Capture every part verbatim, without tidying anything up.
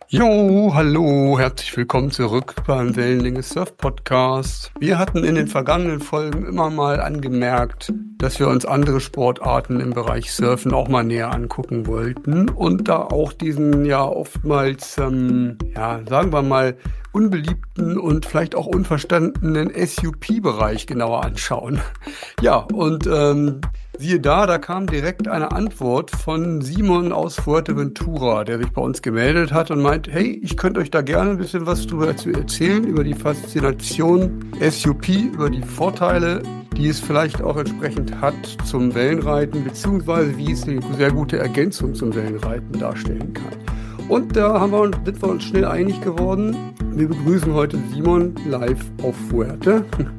Jo, hallo, herzlich willkommen zurück beim Wellenlänge Surf Podcast. Wir hatten in den vergangenen Folgen immer mal angemerkt, dass wir uns andere Sportarten im Bereich Surfen auch mal näher angucken wollten und da auch diesen ja oftmals, ähm, ja, sagen wir mal, unbeliebten und vielleicht auch unverstandenen S U P-Bereich genauer anschauen. Ja, und ähm, siehe da, da kam direkt eine Antwort von Simon aus Fuerteventura, der sich bei uns gemeldet hat und meint, hey, ich könnte euch da gerne ein bisschen was drüber erzählen, über die Faszination S U P, über die Vorteile, die es vielleicht auch entsprechend hat zum Wellenreiten, beziehungsweise wie es eine sehr gute Ergänzung zum Wellenreiten darstellen kann. Und da haben wir, sind wir uns schnell einig geworden. Wir begrüßen heute Simon live auf Fuerte.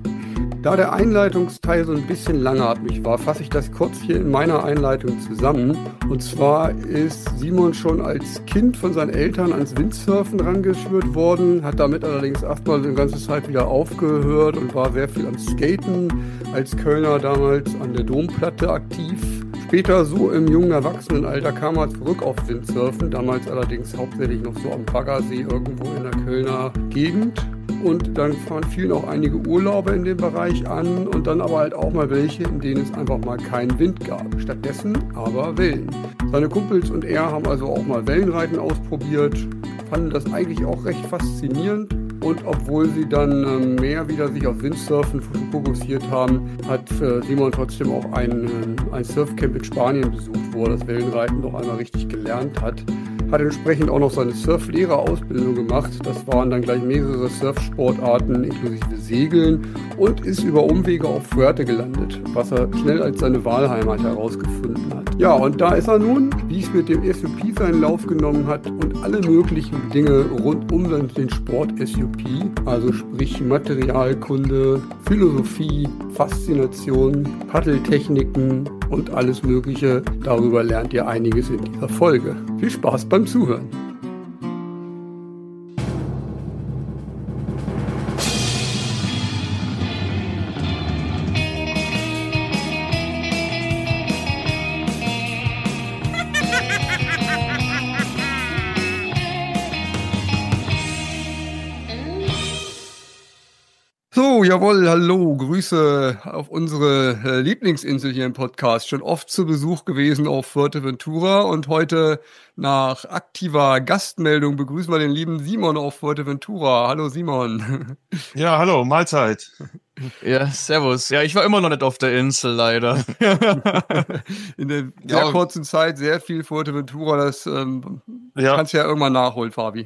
Da der Einleitungsteil so ein bisschen langatmig war, fasse ich das kurz hier in meiner Einleitung zusammen. Und zwar ist Simon schon als Kind von seinen Eltern ans Windsurfen rangeführt worden, hat damit allerdings erstmal eine ganze Zeit wieder aufgehört und war sehr viel am Skaten, als Kölner damals an der Domplatte aktiv. Später, so im jungen Erwachsenenalter, kam er zurück auf Windsurfen, damals allerdings hauptsächlich noch so am Baggersee irgendwo in der Kölner Gegend. Und dann fielen auch einige Urlaube in dem Bereich an und dann aber halt auch mal welche, in denen es einfach mal keinen Wind gab. Stattdessen aber Wellen. Seine Kumpels und er haben also auch mal Wellenreiten ausprobiert, fanden das eigentlich auch recht faszinierend. Und obwohl sie dann ähm, mehr wieder sich auf Windsurfen fokussiert haben, hat äh, Simon trotzdem auch ein, äh, ein Surfcamp in Spanien besucht, wo er das Wellenreiten noch einmal richtig gelernt hat. Hat entsprechend auch noch seine Surflehrerausbildung gemacht. Das waren dann gleich mehrere Surfsportarten inklusive Segeln und ist über Umwege auf Fuerte gelandet, was er schnell als seine Wahlheimat herausgefunden hat. Ja, und da ist er nun, wie es mit dem S U P seinen Lauf genommen hat und alle möglichen Dinge rund um den Sport S U P, also sprich Materialkunde, Philosophie, Faszination, Paddeltechniken und alles Mögliche. Darüber lernt ihr einiges in dieser Folge. Viel Spaß beim Zuhören. So, jawohl, hallo, Grüße auf unsere äh, Lieblingsinsel hier im Podcast. Schon oft zu Besuch gewesen auf Fuerteventura und heute nach aktiver Gastmeldung begrüßen wir den lieben Simon auf Fuerteventura. Hallo Simon. Ja, hallo, Mahlzeit. Ja, servus. Ja, ich war immer noch nicht auf der Insel, leider. In der sehr Ja. kurzen Zeit sehr viel Fuerteventura, das ähm, Ja. kannst du ja irgendwann nachholen, Fabi.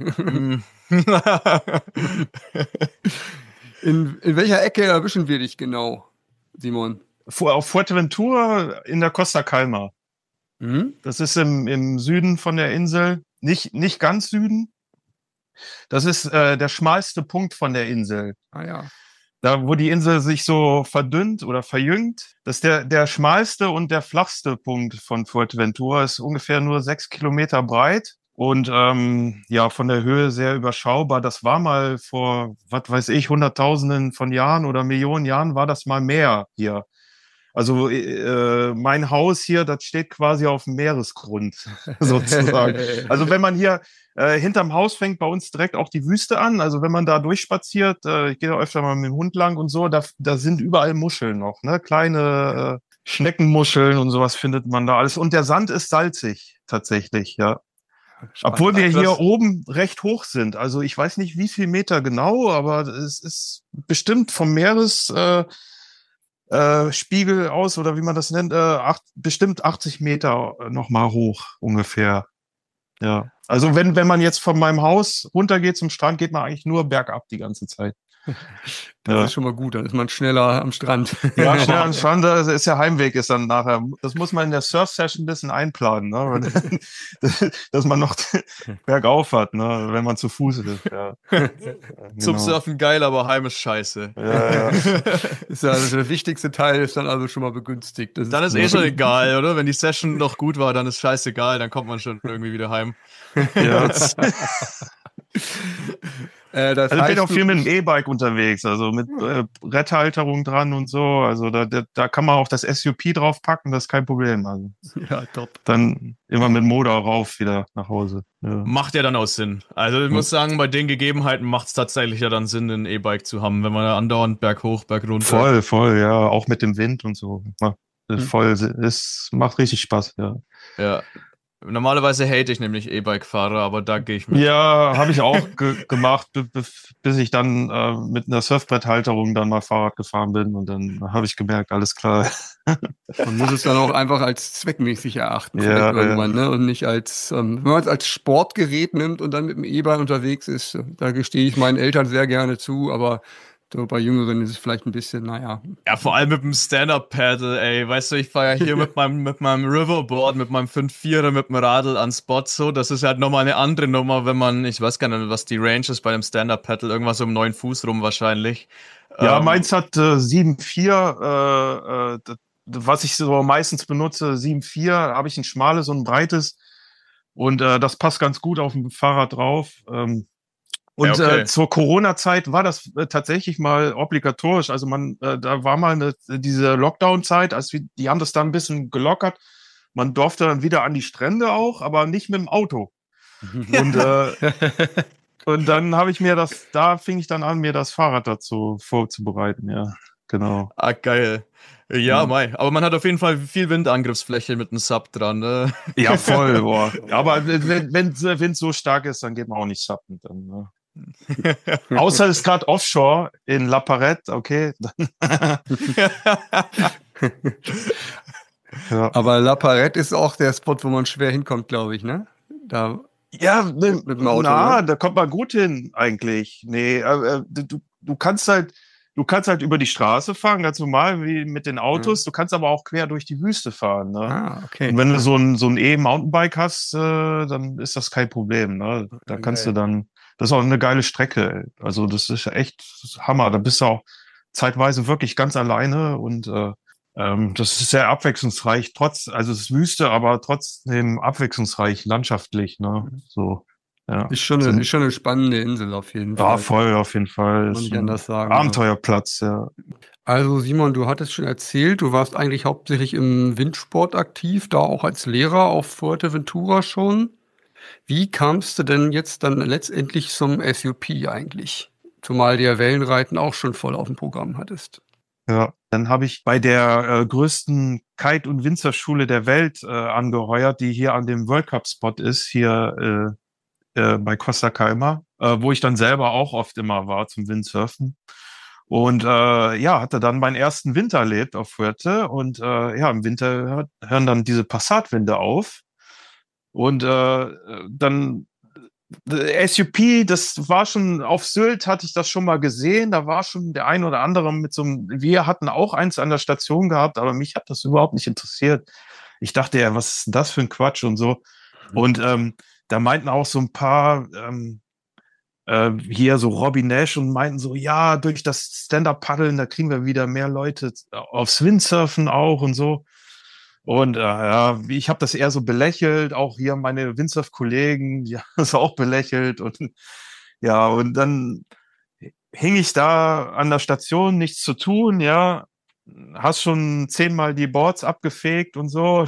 In, in welcher Ecke erwischen wir dich genau, Simon? Fu- Auf Fuerteventura in der Costa Calma. Mhm. Das ist im, im Süden von der Insel. Nicht, nicht ganz Süden. Das ist äh, der schmalste Punkt von der Insel. Ah ja. Da, wo die Insel sich so verdünnt oder verjüngt. Das ist der, der schmalste und der flachste Punkt von Fuerteventura. Ist ungefähr nur sechs Kilometer breit. Und ähm, ja, von der Höhe sehr überschaubar. Das war mal vor, was weiß ich, Hunderttausenden von Jahren oder Millionen Jahren war das mal Meer hier. Also äh, mein Haus hier, das steht quasi auf dem Meeresgrund sozusagen. Also wenn man hier äh, hinterm Haus fängt bei uns direkt auch die Wüste an. Also wenn man da durchspaziert, äh, ich gehe da öfter mal mit dem Hund lang und so, da, da sind überall Muscheln noch, ne? Kleine äh, Schneckenmuscheln und sowas findet man da alles. Und der Sand ist salzig tatsächlich, ja. Spannend. Obwohl wir Ach, krass. hier oben recht hoch sind. Also ich weiß nicht, wie viel Meter genau, aber es ist bestimmt vom Meeresspiegel äh, äh, Spiegel aus, oder wie man das nennt, äh, acht, bestimmt achtzig Meter nochmal hoch ungefähr. Ja. Also wenn, wenn man jetzt von meinem Haus runtergeht zum Strand, geht man eigentlich nur bergab die ganze Zeit. Das Ja. ist schon mal gut, dann ist man schneller am Strand. Ja, schnell am Strand, das ist der Heimweg ist dann nachher. Das muss man in der Surf-Session ein bisschen einplanen, ne? Dass man noch bergauf hat, ne? Wenn man zu Fuß ist. Ja. Zum Genau. Surfen geil, aber heim ist scheiße. Ja, ja. Ist ja, also der wichtigste Teil ist dann also schon mal begünstigt. Das Dann ist eh schon egal, oder? Wenn die Session noch gut war, dann ist scheißegal, dann kommt man schon irgendwie wieder heim. Ja. äh, das Also ich bin heißt, auch viel du, mit dem E-Bike unterwegs, also mit äh, Bretthalterung dran und so. Also da, da, da kann man auch das S U P draufpacken, das ist kein Problem. Also ja, top. dann immer mit Motor rauf wieder nach Hause. Ja. Macht ja dann auch Sinn. Also ich muss sagen, bei den Gegebenheiten macht es tatsächlich ja dann Sinn, ein E-Bike zu haben, wenn man ja andauernd berghoch, bergunter. Voll, voll, ja, auch mit dem Wind und so. Macht, Hm. voll, es macht richtig Spaß, ja. Ja. Normalerweise hate ich nämlich E-Bike-Fahrer, aber da gehe ich mit. Ja, habe ich auch ge gemacht, bis ich dann äh, mit einer Surfbretthalterung dann mal Fahrrad gefahren bin und dann habe ich gemerkt, alles klar. Man muss es dann auch einfach als zweckmäßig erachten, Ja, vielleicht ja. irgendwann, ne? Und nicht als, ähm, wenn man es als Sportgerät nimmt und dann mit dem E-Bike unterwegs ist, da gestehe ich meinen Eltern sehr gerne zu, aber so bei Jüngeren ist es vielleicht ein bisschen, naja. Ja, vor allem mit dem Stand-Up-Paddle, ey. Weißt du, ich fahre ja hier mit meinem, mit meinem Riverboard, mit meinem fünf Vierer, mit dem Radl an Spot so. Das ist halt nochmal eine andere Nummer, wenn man, ich weiß gar nicht, was die Range ist bei dem Stand-Up-Paddle. Irgendwas um neun Fuß rum wahrscheinlich. Ja, Ähm, meins hat äh, sieben Komma vier, äh, äh, d- was ich so meistens benutze, sieben Komma vier, habe ich ein schmales und ein breites und äh, das passt ganz gut auf dem Fahrrad drauf. Ähm, und Ja, okay. äh, zur Corona-Zeit war das äh, tatsächlich mal obligatorisch. Also man, äh, da war mal eine, diese Lockdown-Zeit, als wir, die haben das dann ein bisschen gelockert. Man durfte dann wieder an die Strände auch, aber nicht mit dem Auto. Und äh, und dann habe ich mir das, da fing ich dann an, mir das Fahrrad dazu vorzubereiten, ja, genau. Ah, geil. Ja, mei. Aber man hat auf jeden Fall viel Windangriffsfläche mit dem Sub dran, ne? Ja, voll, boah. Aber wenn wenn der Wind so stark ist, dann geht man auch nicht sappen. Dann, ne? Außer es ist gerade offshore in La Parette, okay. Ja, Aber La Parette ist auch der Spot, wo man schwer hinkommt, glaube ich, ne? Da ja ne, mit dem Auto, na, ne? da kommt man gut hin eigentlich. Nee, äh, äh, du, du kannst halt, du kannst halt über die Straße fahren, ganz normal wie mit den Autos. Du kannst aber auch quer durch die Wüste fahren, ne? Ah, okay. Und wenn du so ein, so ein E-Mountainbike hast, äh, dann ist das kein Problem. Ne? Da Ja, kannst geil. du dann, das ist auch eine geile Strecke. Ey. Also das ist ja echt Hammer. Da bist du auch zeitweise wirklich ganz alleine und äh, ähm, das ist sehr abwechslungsreich. Trotz, also es ist Wüste, aber trotzdem abwechslungsreich landschaftlich. Ne? So, ja. Ist schon So eine, ein- ist schon eine spannende Insel auf jeden ja, Fall. voll auf jeden Fall. Kann man Ist nicht ein anders sagen. Ja. Abenteuerplatz. Ja. Also Simon, du hattest schon erzählt, du warst eigentlich hauptsächlich im Windsport aktiv, da auch als Lehrer auf Fuerteventura schon. Wie kamst du denn jetzt dann letztendlich zum S U P eigentlich? Zumal du ja Wellenreiten auch schon voll auf dem Programm hattest. Ja, dann habe ich bei der äh, größten Kite- und Windsurfschule der Welt äh, angeheuert, die hier an dem World Cup Spot ist, hier äh, äh, bei Costa Calma, äh, wo ich dann selber auch oft immer war zum Windsurfen. Und äh, ja, hatte dann meinen ersten Winter erlebt auf Fuerte und äh, ja, im Winter hört, hören dann diese Passatwinde auf und äh, dann S U P, das war schon auf Sylt, hatte ich das schon mal gesehen. Da war schon der ein oder andere mit so einem, wir hatten auch eins an der Station gehabt, aber mich hat das überhaupt nicht interessiert. Ich dachte ja, was ist denn das für ein Quatsch und so. Und ähm, da meinten auch so ein paar ähm, äh, hier so Robbie Nash und meinten so, ja, durch das Stand-Up-Paddeln, da kriegen wir wieder mehr Leute aufs Windsurfen auch und so. Und äh, ja, ich habe das eher so belächelt, auch hier meine Windsurf-Kollegen, die haben das auch belächelt. Und ja, und dann hing ich da an der Station, nichts zu tun, ja, hast schon zehnmal die Boards abgefegt und so.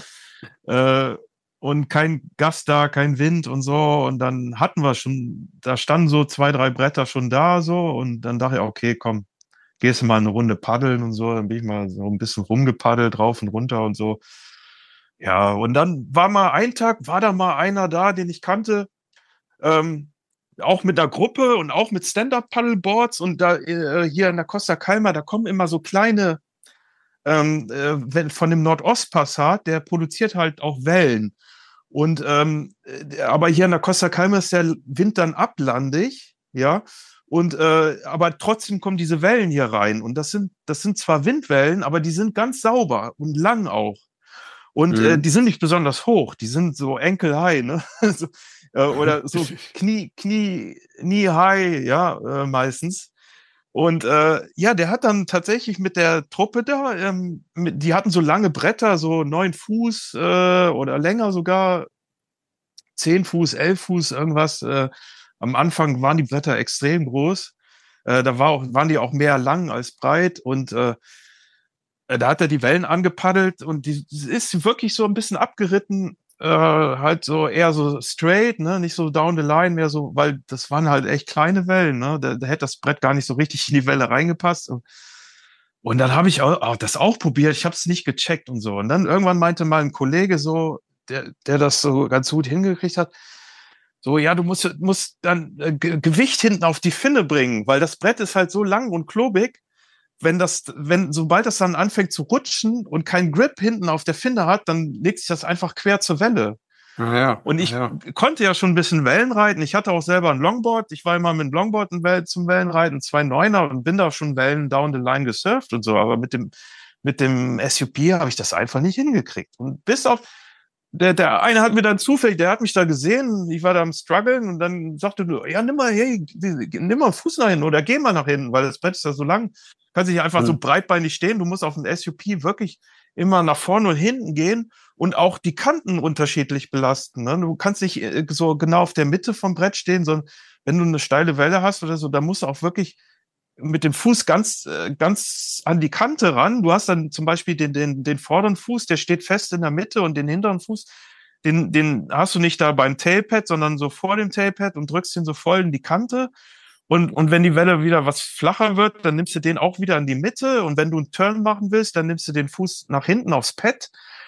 äh, und kein Gast da, kein Wind und so. Und dann hatten wir schon, da standen so zwei, drei Bretter schon da so. Und dann dachte ich, okay, komm, gehst du mal eine Runde paddeln und so. Dann bin ich mal so ein bisschen rumgepaddelt, rauf und runter und so. Ja, und dann war mal ein Tag, war da mal einer da, den ich kannte, ähm, auch mit einer Gruppe und auch mit Stand-Up-Paddleboards und da äh, hier in der Costa Calma, da kommen immer so kleine, ähm, äh, wenn, von dem Nordostpassat, der produziert halt auch Wellen. Und ähm, äh, aber hier in der Costa Calma ist der Wind dann ablandig, ja. Und äh, aber trotzdem kommen diese Wellen hier rein. Und das sind, das sind zwar Windwellen, aber die sind ganz sauber und lang auch. Und äh, Mhm. die sind nicht besonders hoch, die sind so ankle high, ne? so, äh, oder so Knie, Knie, Knee high, ja, äh, meistens. Und äh, ja, der hat dann tatsächlich mit der Truppe da, ähm, mit, die hatten so lange Bretter, so neun Fuß äh, oder länger sogar, zehn Fuß, elf Fuß, irgendwas, äh, am Anfang waren die Bretter extrem groß. Äh, da war auch, waren die auch mehr lang als breit und äh, da hat er die Wellen angepaddelt und die, die ist wirklich so ein bisschen abgeritten, äh, halt so eher so straight, ne, nicht so down the line, mehr so, weil das waren halt echt kleine Wellen, ne, da, da hätte das Brett gar nicht so richtig in die Welle reingepasst. Und, und dann habe ich auch, auch das auch probiert, ich habe es nicht gecheckt und so. Und dann irgendwann meinte mal ein Kollege so, der, der das so ganz gut hingekriegt hat, so, ja, du musst, musst dann äh, Gewicht hinten auf die Finne bringen, weil das Brett ist halt so lang und klobig, wenn das, wenn, sobald das dann anfängt zu rutschen und kein Grip hinten auf der Finne hat, dann legt sich das einfach quer zur Welle. Ah, ja. Und ich ah, ja. konnte ja schon ein bisschen Wellen reiten. Ich hatte auch selber ein Longboard. Ich war immer mit dem Longboard zum Wellenreiten, zwei Neuner und bin da schon Wellen down the line gesurft und so. Aber mit dem, mit dem S U P habe ich das einfach nicht hingekriegt. Und bis auf, der, der eine hat mir dann zufällig, der hat mich da gesehen, ich war da am struggeln und dann sagte du, ja, nimm mal, hey, nimm mal einen Fuß nach hinten oder geh mal nach hinten, weil das Brett ist ja so lang. Kannst nicht einfach mhm. so breitbeinig stehen. Du musst auf dem S U P wirklich immer nach vorne und hinten gehen und auch die Kanten unterschiedlich belasten. Ne? Du kannst nicht so genau auf der Mitte vom Brett stehen, sondern wenn du eine steile Welle hast oder so, da musst du auch wirklich mit dem Fuß ganz, ganz an die Kante ran. Du hast dann zum Beispiel den, den, den vorderen Fuß, der steht fest in der Mitte und den hinteren Fuß, den, den hast du nicht da beim Tailpad, sondern so vor dem Tailpad und drückst den so voll in die Kante. Und, und wenn die Welle wieder was flacher wird, dann nimmst du den auch wieder in die Mitte. Und wenn du einen Turn machen willst, dann nimmst du den Fuß nach hinten aufs Pad.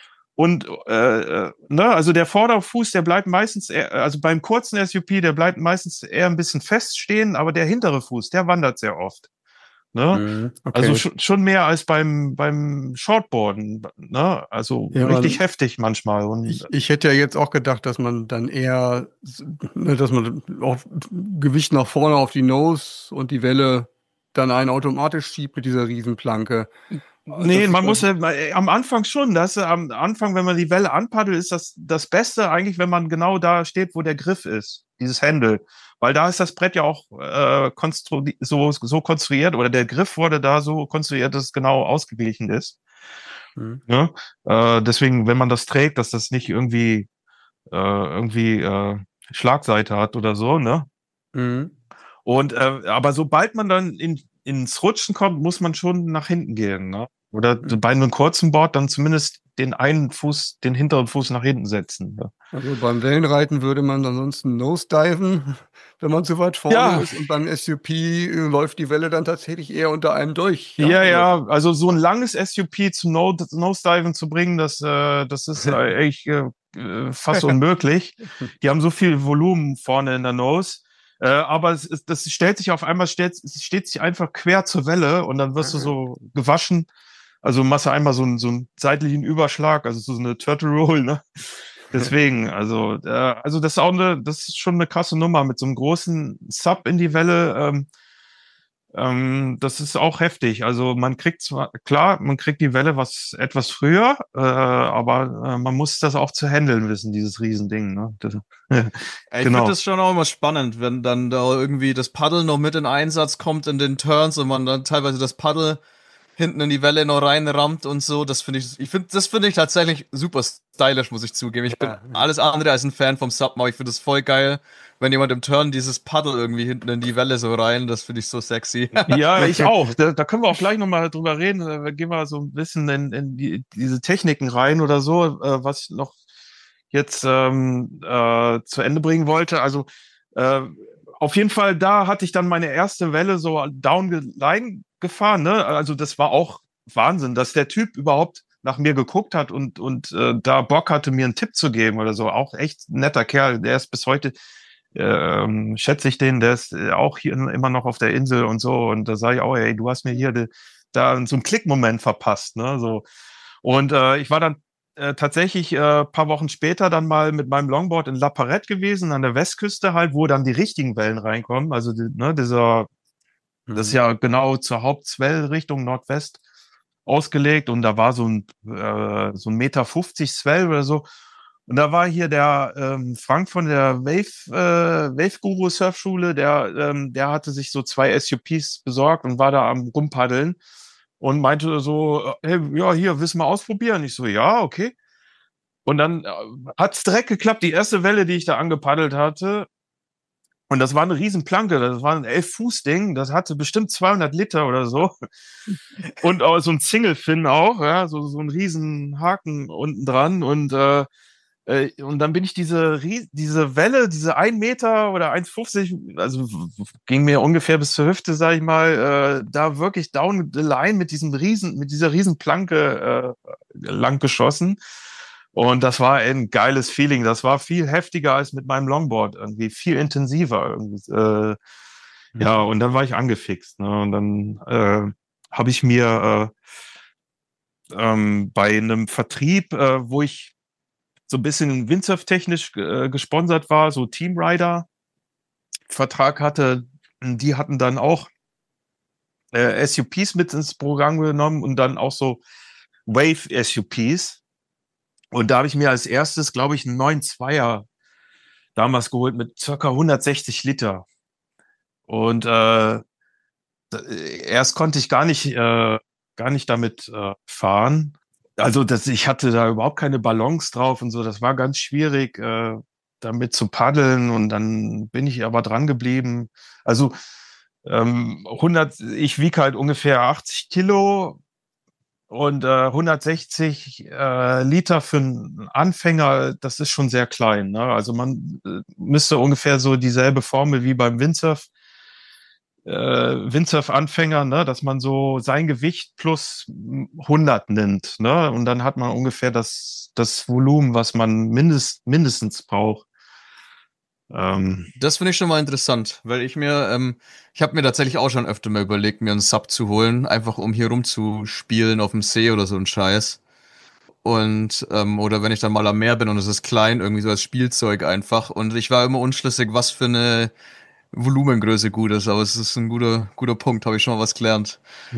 Und äh, ne, also der Vorderfuß, der bleibt meistens, eher, also beim kurzen S U P, der bleibt meistens eher ein bisschen feststehen, aber der hintere Fuß, der wandert sehr oft. Ne? Mhm, okay. Also schon, schon mehr als beim beim Shortboarden. Ne? Also ja, richtig heftig manchmal. Und ich, ich hätte ja jetzt auch gedacht, dass man dann eher, ne, dass man auch Gewicht nach vorne auf die Nose und die Welle dann einen automatisch schiebt mit dieser Riesenplanke. Nee, man muss ja am Anfang schon, das am Anfang, wenn man die Welle anpaddelt, ist das das Beste eigentlich, wenn man genau da steht, wo der Griff ist, dieses Handle, weil da ist das Brett ja auch äh, konstru so so konstruiert oder der Griff wurde da so konstruiert, dass es genau ausgeglichen ist. Mhm. Ja? Äh, deswegen, wenn man das trägt, dass das nicht irgendwie äh, irgendwie äh, Schlagseite hat oder so, ne? Mhm. Und äh, aber sobald man dann in ins Rutschen kommt, muss man schon nach hinten gehen, ne? Oder mhm. bei einem kurzen Board dann zumindest den einen Fuß, den hinteren Fuß nach hinten setzen. Ne? Also beim Wellenreiten würde man ansonsten nosediven, wenn man zu weit vorne ja. ist. Und beim S U P läuft die Welle dann tatsächlich eher unter einem durch. Ja, ja, ja. Also so ein langes S U P zum no Nosediven zu bringen, das, äh, das ist äh, echt äh, fast unmöglich. Die haben so viel Volumen vorne in der Nose. Äh, aber es, es, das stellt sich auf einmal, stellt, es steht sich einfach quer zur Welle und dann wirst du so gewaschen. Also machst du einmal so einen, so einen seitlichen Überschlag, also so eine Turtle Roll, ne? Deswegen, also, äh, also das ist auch eine, das ist schon eine krasse Nummer mit so einem großen Sub in die Welle. Ähm, ähm, das ist auch heftig. Also man kriegt zwar, klar, man kriegt die Welle was etwas früher, äh, aber äh, man muss das auch zu handeln wissen, dieses Riesending, ne? Das, ja, ich genau. finde das schon auch immer spannend, wenn dann da irgendwie das Paddel noch mit in Einsatz kommt in den Turns und man dann teilweise das Paddel hinten in die Welle noch reinrammt und so. Das finde ich, ich finde, das finde ich tatsächlich super stylisch, muss ich zugeben. Ich bin ja, ja. alles andere als ein Fan vom Submount. Ich finde das voll geil, wenn jemand im Turn dieses Paddel irgendwie hinten in die Welle so rein, das finde ich so sexy. Ja, ich auch. Da, da können wir auch gleich nochmal drüber reden. Da gehen wir so ein bisschen in, in die, diese Techniken rein oder so, äh, was ich noch jetzt ähm, äh, zu Ende bringen wollte. Also äh, auf jeden Fall, da hatte ich dann meine erste Welle so down line gefahren, ne? Also das war auch Wahnsinn, dass der Typ überhaupt nach mir geguckt hat und und äh, da Bock hatte, mir einen Tipp zu geben oder so. Auch echt ein netter Kerl. Der ist bis heute, äh, schätze ich den, der ist auch hier immer noch auf der Insel und so. Und da sage ich auch, ey, du hast mir hier de, da so einen Klickmoment verpasst, ne? So. Und äh, ich war dann äh, tatsächlich äh, paar Wochen später dann mal mit meinem Longboard in La Parette gewesen, an der Westküste halt, wo dann die richtigen Wellen reinkommen. Also die, ne, dieser Das ist ja genau zur Hauptzwell-Richtung Nordwest ausgelegt und da war so ein äh, so ein Meter fünfzig Swell oder so und da war hier der ähm, Frank von der Wave äh, Wave Guru Surfschule, der ähm, der hatte sich so zwei S U Ps besorgt und war da am rumpaddeln und meinte so, hey, ja, hier, willst du mal ausprobieren? Ich so, ja, okay. Und dann äh, hat's direkt geklappt. Die erste Welle, die ich da angepaddelt hatte, Und das war eine Riesenplanke, das war ein elf Fuß Ding, das hatte bestimmt zweihundert Liter oder so. Und auch so ein Single-Fin auch, ja, so, so ein riesen Haken unten dran. Und, äh, äh, und dann bin ich diese, Ries- diese Welle, diese ein Meter oder eins fünfzig, also w- ging mir ungefähr bis zur Hüfte, sag ich mal, äh, da wirklich down the line mit diesem riesen, mit dieser riesen Planke äh, lang geschossen. Und das war ein geiles Feeling. Das war viel heftiger als mit meinem Longboard, irgendwie viel intensiver. Irgendwie. Äh, ja, und dann war ich angefixt. Ne? Und dann äh, habe ich mir äh, ähm, bei einem Vertrieb, äh, wo ich so ein bisschen windsurftechnisch äh, gesponsert war, so Teamrider-Vertrag hatte, die hatten dann auch äh, S U Ps mit ins Programm genommen und dann auch so Wave-S U Ps. Und da habe ich mir als erstes, glaube ich, einen neuen Zweier damals geholt mit circa hundertsechzig Liter. Und äh, erst konnte ich gar nicht, äh, gar nicht damit äh, fahren. Also das, ich hatte da überhaupt keine Balance drauf und so. Das war ganz schwierig, äh, damit zu paddeln. Und dann bin ich aber dran geblieben. Also ähm, hundert, ich wiege halt ungefähr achtzig Kilo und äh, hundertsechzig äh, Liter für einen Anfänger, das ist schon sehr klein. Ne? Also man äh, müsste ungefähr so dieselbe Formel wie beim Windsurf äh, Windsurf-Anfänger, ne, dass man so sein Gewicht plus hundert nimmt, ne, und dann hat man ungefähr das, das Volumen, was man mindest, mindestens braucht. Ähm, Das finde ich schon mal interessant, weil ich mir, ähm, ich habe mir tatsächlich auch schon öfter mal überlegt, mir einen Sub zu holen, einfach um hier rumzuspielen auf dem See oder so ein Scheiß. Und, ähm, oder wenn ich dann mal am Meer bin und es ist klein, irgendwie so als Spielzeug einfach. Und ich war immer unschlüssig, was für eine Volumengröße gut ist, aber es ist ein guter, guter Punkt, habe ich schon mal was gelernt.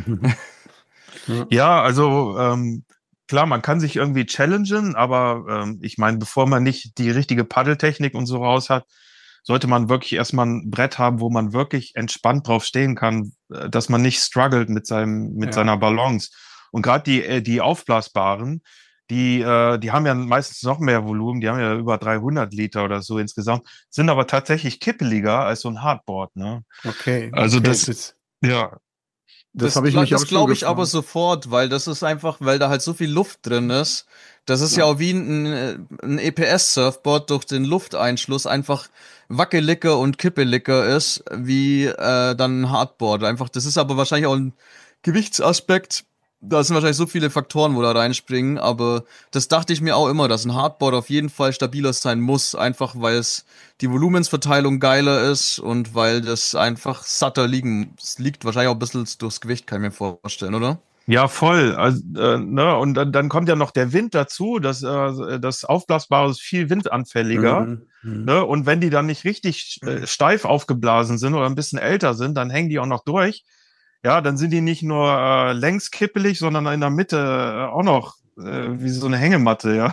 Ja. ja, also ähm, klar, man kann sich irgendwie challengen, aber ähm, ich meine, bevor man nicht die richtige Paddeltechnik und so raus hat, sollte man wirklich erstmal ein Brett haben, wo man wirklich entspannt drauf stehen kann, äh, dass man nicht struggelt mit seinem, mit Ja. seiner Balance. Und gerade die, äh, die aufblasbaren, die, äh, die haben ja meistens noch mehr Volumen, die haben ja über dreihundert Liter oder so insgesamt, sind aber tatsächlich kippeliger als so ein Hardboard, ne? Okay, Also okay, das, das, ja, das Das, habe ich gla- mich auch das schon glaube ich aber gefragt. sofort, weil das ist einfach, weil da halt so viel Luft drin ist. Das ist ja Ja. auch wie ein, äh, ein E P S-Surfboard durch den Lufteinschluss einfach wackeliger und kippeliger ist, wie äh, dann ein Hardboard. Einfach, das ist aber wahrscheinlich auch ein Gewichtsaspekt. Da sind wahrscheinlich so viele Faktoren, wo da reinspringen, aber das dachte ich mir auch immer, dass ein Hardboard auf jeden Fall stabiler sein muss, einfach weil es die Volumensverteilung geiler ist und weil das einfach satter liegen. Es liegt wahrscheinlich auch ein bisschen durchs Gewicht, kann ich mir vorstellen, oder? ja, voll. Also, äh, ne, und dann, dann kommt ja noch der Wind dazu. Das, äh, das Aufblasbare ist viel windanfälliger. Mhm. Mhm. Ne? Und wenn die dann nicht richtig äh, steif aufgeblasen sind oder ein bisschen älter sind, dann hängen die auch noch durch. Ja, dann sind die nicht nur äh, längs kippelig, sondern in der Mitte äh, auch noch äh, wie so eine Hängematte, ja.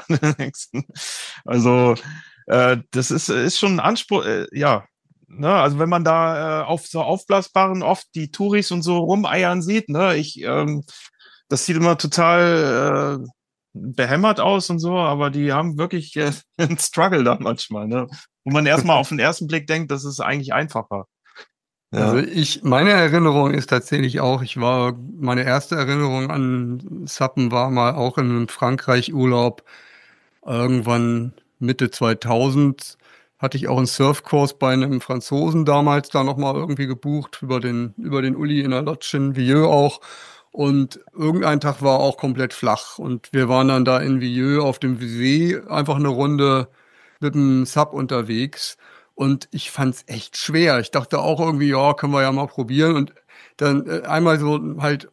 also äh, das ist, ist schon ein Anspruch, äh, ja. Ne, also wenn man da äh, auf so aufblasbaren oft die Touris und so rumeiern sieht, ne, ich, ähm, das sieht immer total äh, behämmert aus und so, aber die haben wirklich äh, einen Struggle da manchmal, ne, wo man erstmal auf den ersten Blick denkt, das ist eigentlich einfacher. Also Ja. ich, meine Erinnerung ist tatsächlich auch, ich war, meine erste Erinnerung an Sappen war mal auch in einem Frankreich-Urlaub. Irgendwann Mitte zweitausend hatte ich auch einen Surfkurs bei einem Franzosen damals da nochmal irgendwie gebucht, über den, über den Uli in der Lodge in Vieux auch. Und irgendein Tag war auch komplett flach. Und wir waren dann da in Vieux auf dem See einfach eine Runde mit dem Sub unterwegs. Und ich fand's echt schwer. Ich dachte auch irgendwie, ja, können wir ja mal probieren. Und dann äh, einmal so halt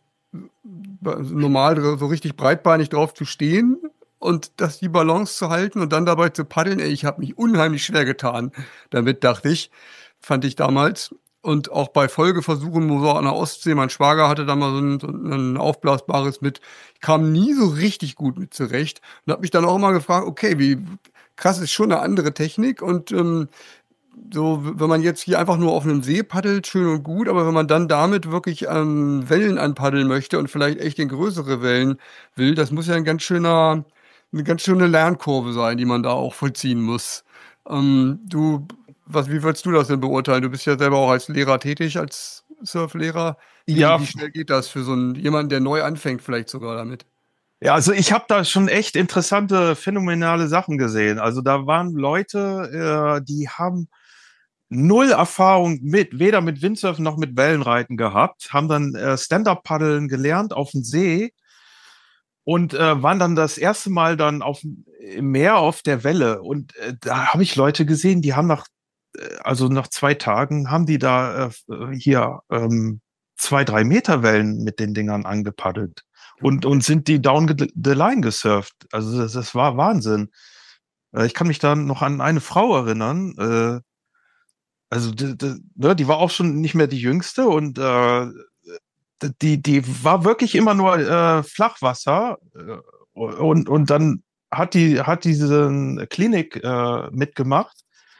normal so richtig breitbeinig drauf zu stehen und das die Balance zu halten und dann dabei zu paddeln. Ey, ich habe mich unheimlich schwer getan. Damit dachte ich, fand ich damals. Und auch bei Folgeversuchen, wo wir an der Ostsee, mein Schwager hatte da mal so ein, so ein aufblasbares mit, ich kam nie so richtig gut mit zurecht und habe mich dann auch immer gefragt, okay, wie krass ist schon eine andere Technik und ähm, so, wenn man jetzt hier einfach nur auf einem See paddelt, schön und gut, aber wenn man dann damit wirklich ähm, Wellen anpaddeln möchte und vielleicht echt in größere Wellen will, das muss ja ein ganz schöner, eine ganz schöne Lernkurve sein, die man da auch vollziehen muss. Ähm, du was, wie würdest du das denn beurteilen? Du bist ja selber auch als Lehrer tätig, als Surflehrer. Wie, Ja, wie schnell geht das für so einen, jemanden, der neu anfängt, vielleicht sogar damit? ja, also ich habe da schon echt interessante, phänomenale Sachen gesehen. Also da waren Leute, äh, die haben null Erfahrung mit, weder mit Windsurfen noch mit Wellenreiten gehabt, haben dann äh, Stand-Up-Paddeln gelernt auf dem See und äh, waren dann das erste Mal dann auf im Meer auf der Welle. Und äh, da habe ich Leute gesehen, die haben nach, äh, also nach zwei Tagen, haben die da äh, hier ähm, zwei, drei Meter Wellen mit den Dingern angepaddelt und, und sind die down the line gesurft. Also das, das war Wahnsinn. Äh, ich kann mich da noch an eine Frau erinnern, äh, also die, die, ne, die war auch schon nicht mehr die Jüngste und äh, die, die war wirklich immer nur äh, Flachwasser äh, und, und dann hat die, hat diese Klinik äh, mitgemacht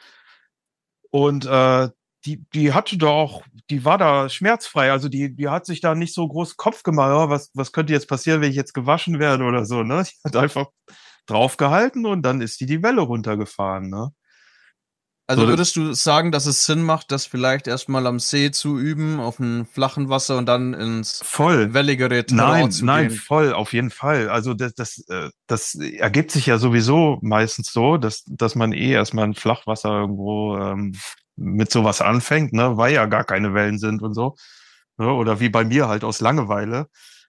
und äh, die, die hatte da auch, die war da schmerzfrei, also die, die hat sich da nicht so groß Kopf gemacht, oh, was, was könnte jetzt passieren, wenn ich jetzt gewaschen werde oder so, ne? Die hat einfach draufgehalten und dann ist die die Welle runtergefahren, ne? Also So, würdest du sagen, dass es Sinn macht, das vielleicht erstmal am See zu üben, auf dem flachen Wasser und dann ins voll. welligere Terrain Nein, zu nein, gehen? voll, auf jeden Fall. Also das, das, äh, das ergibt sich ja sowieso meistens so, dass, dass man eh erstmal in Flachwasser irgendwo ähm, mit sowas anfängt, ne, weil ja gar keine Wellen sind und so. Ne? Oder wie bei mir halt aus Langeweile.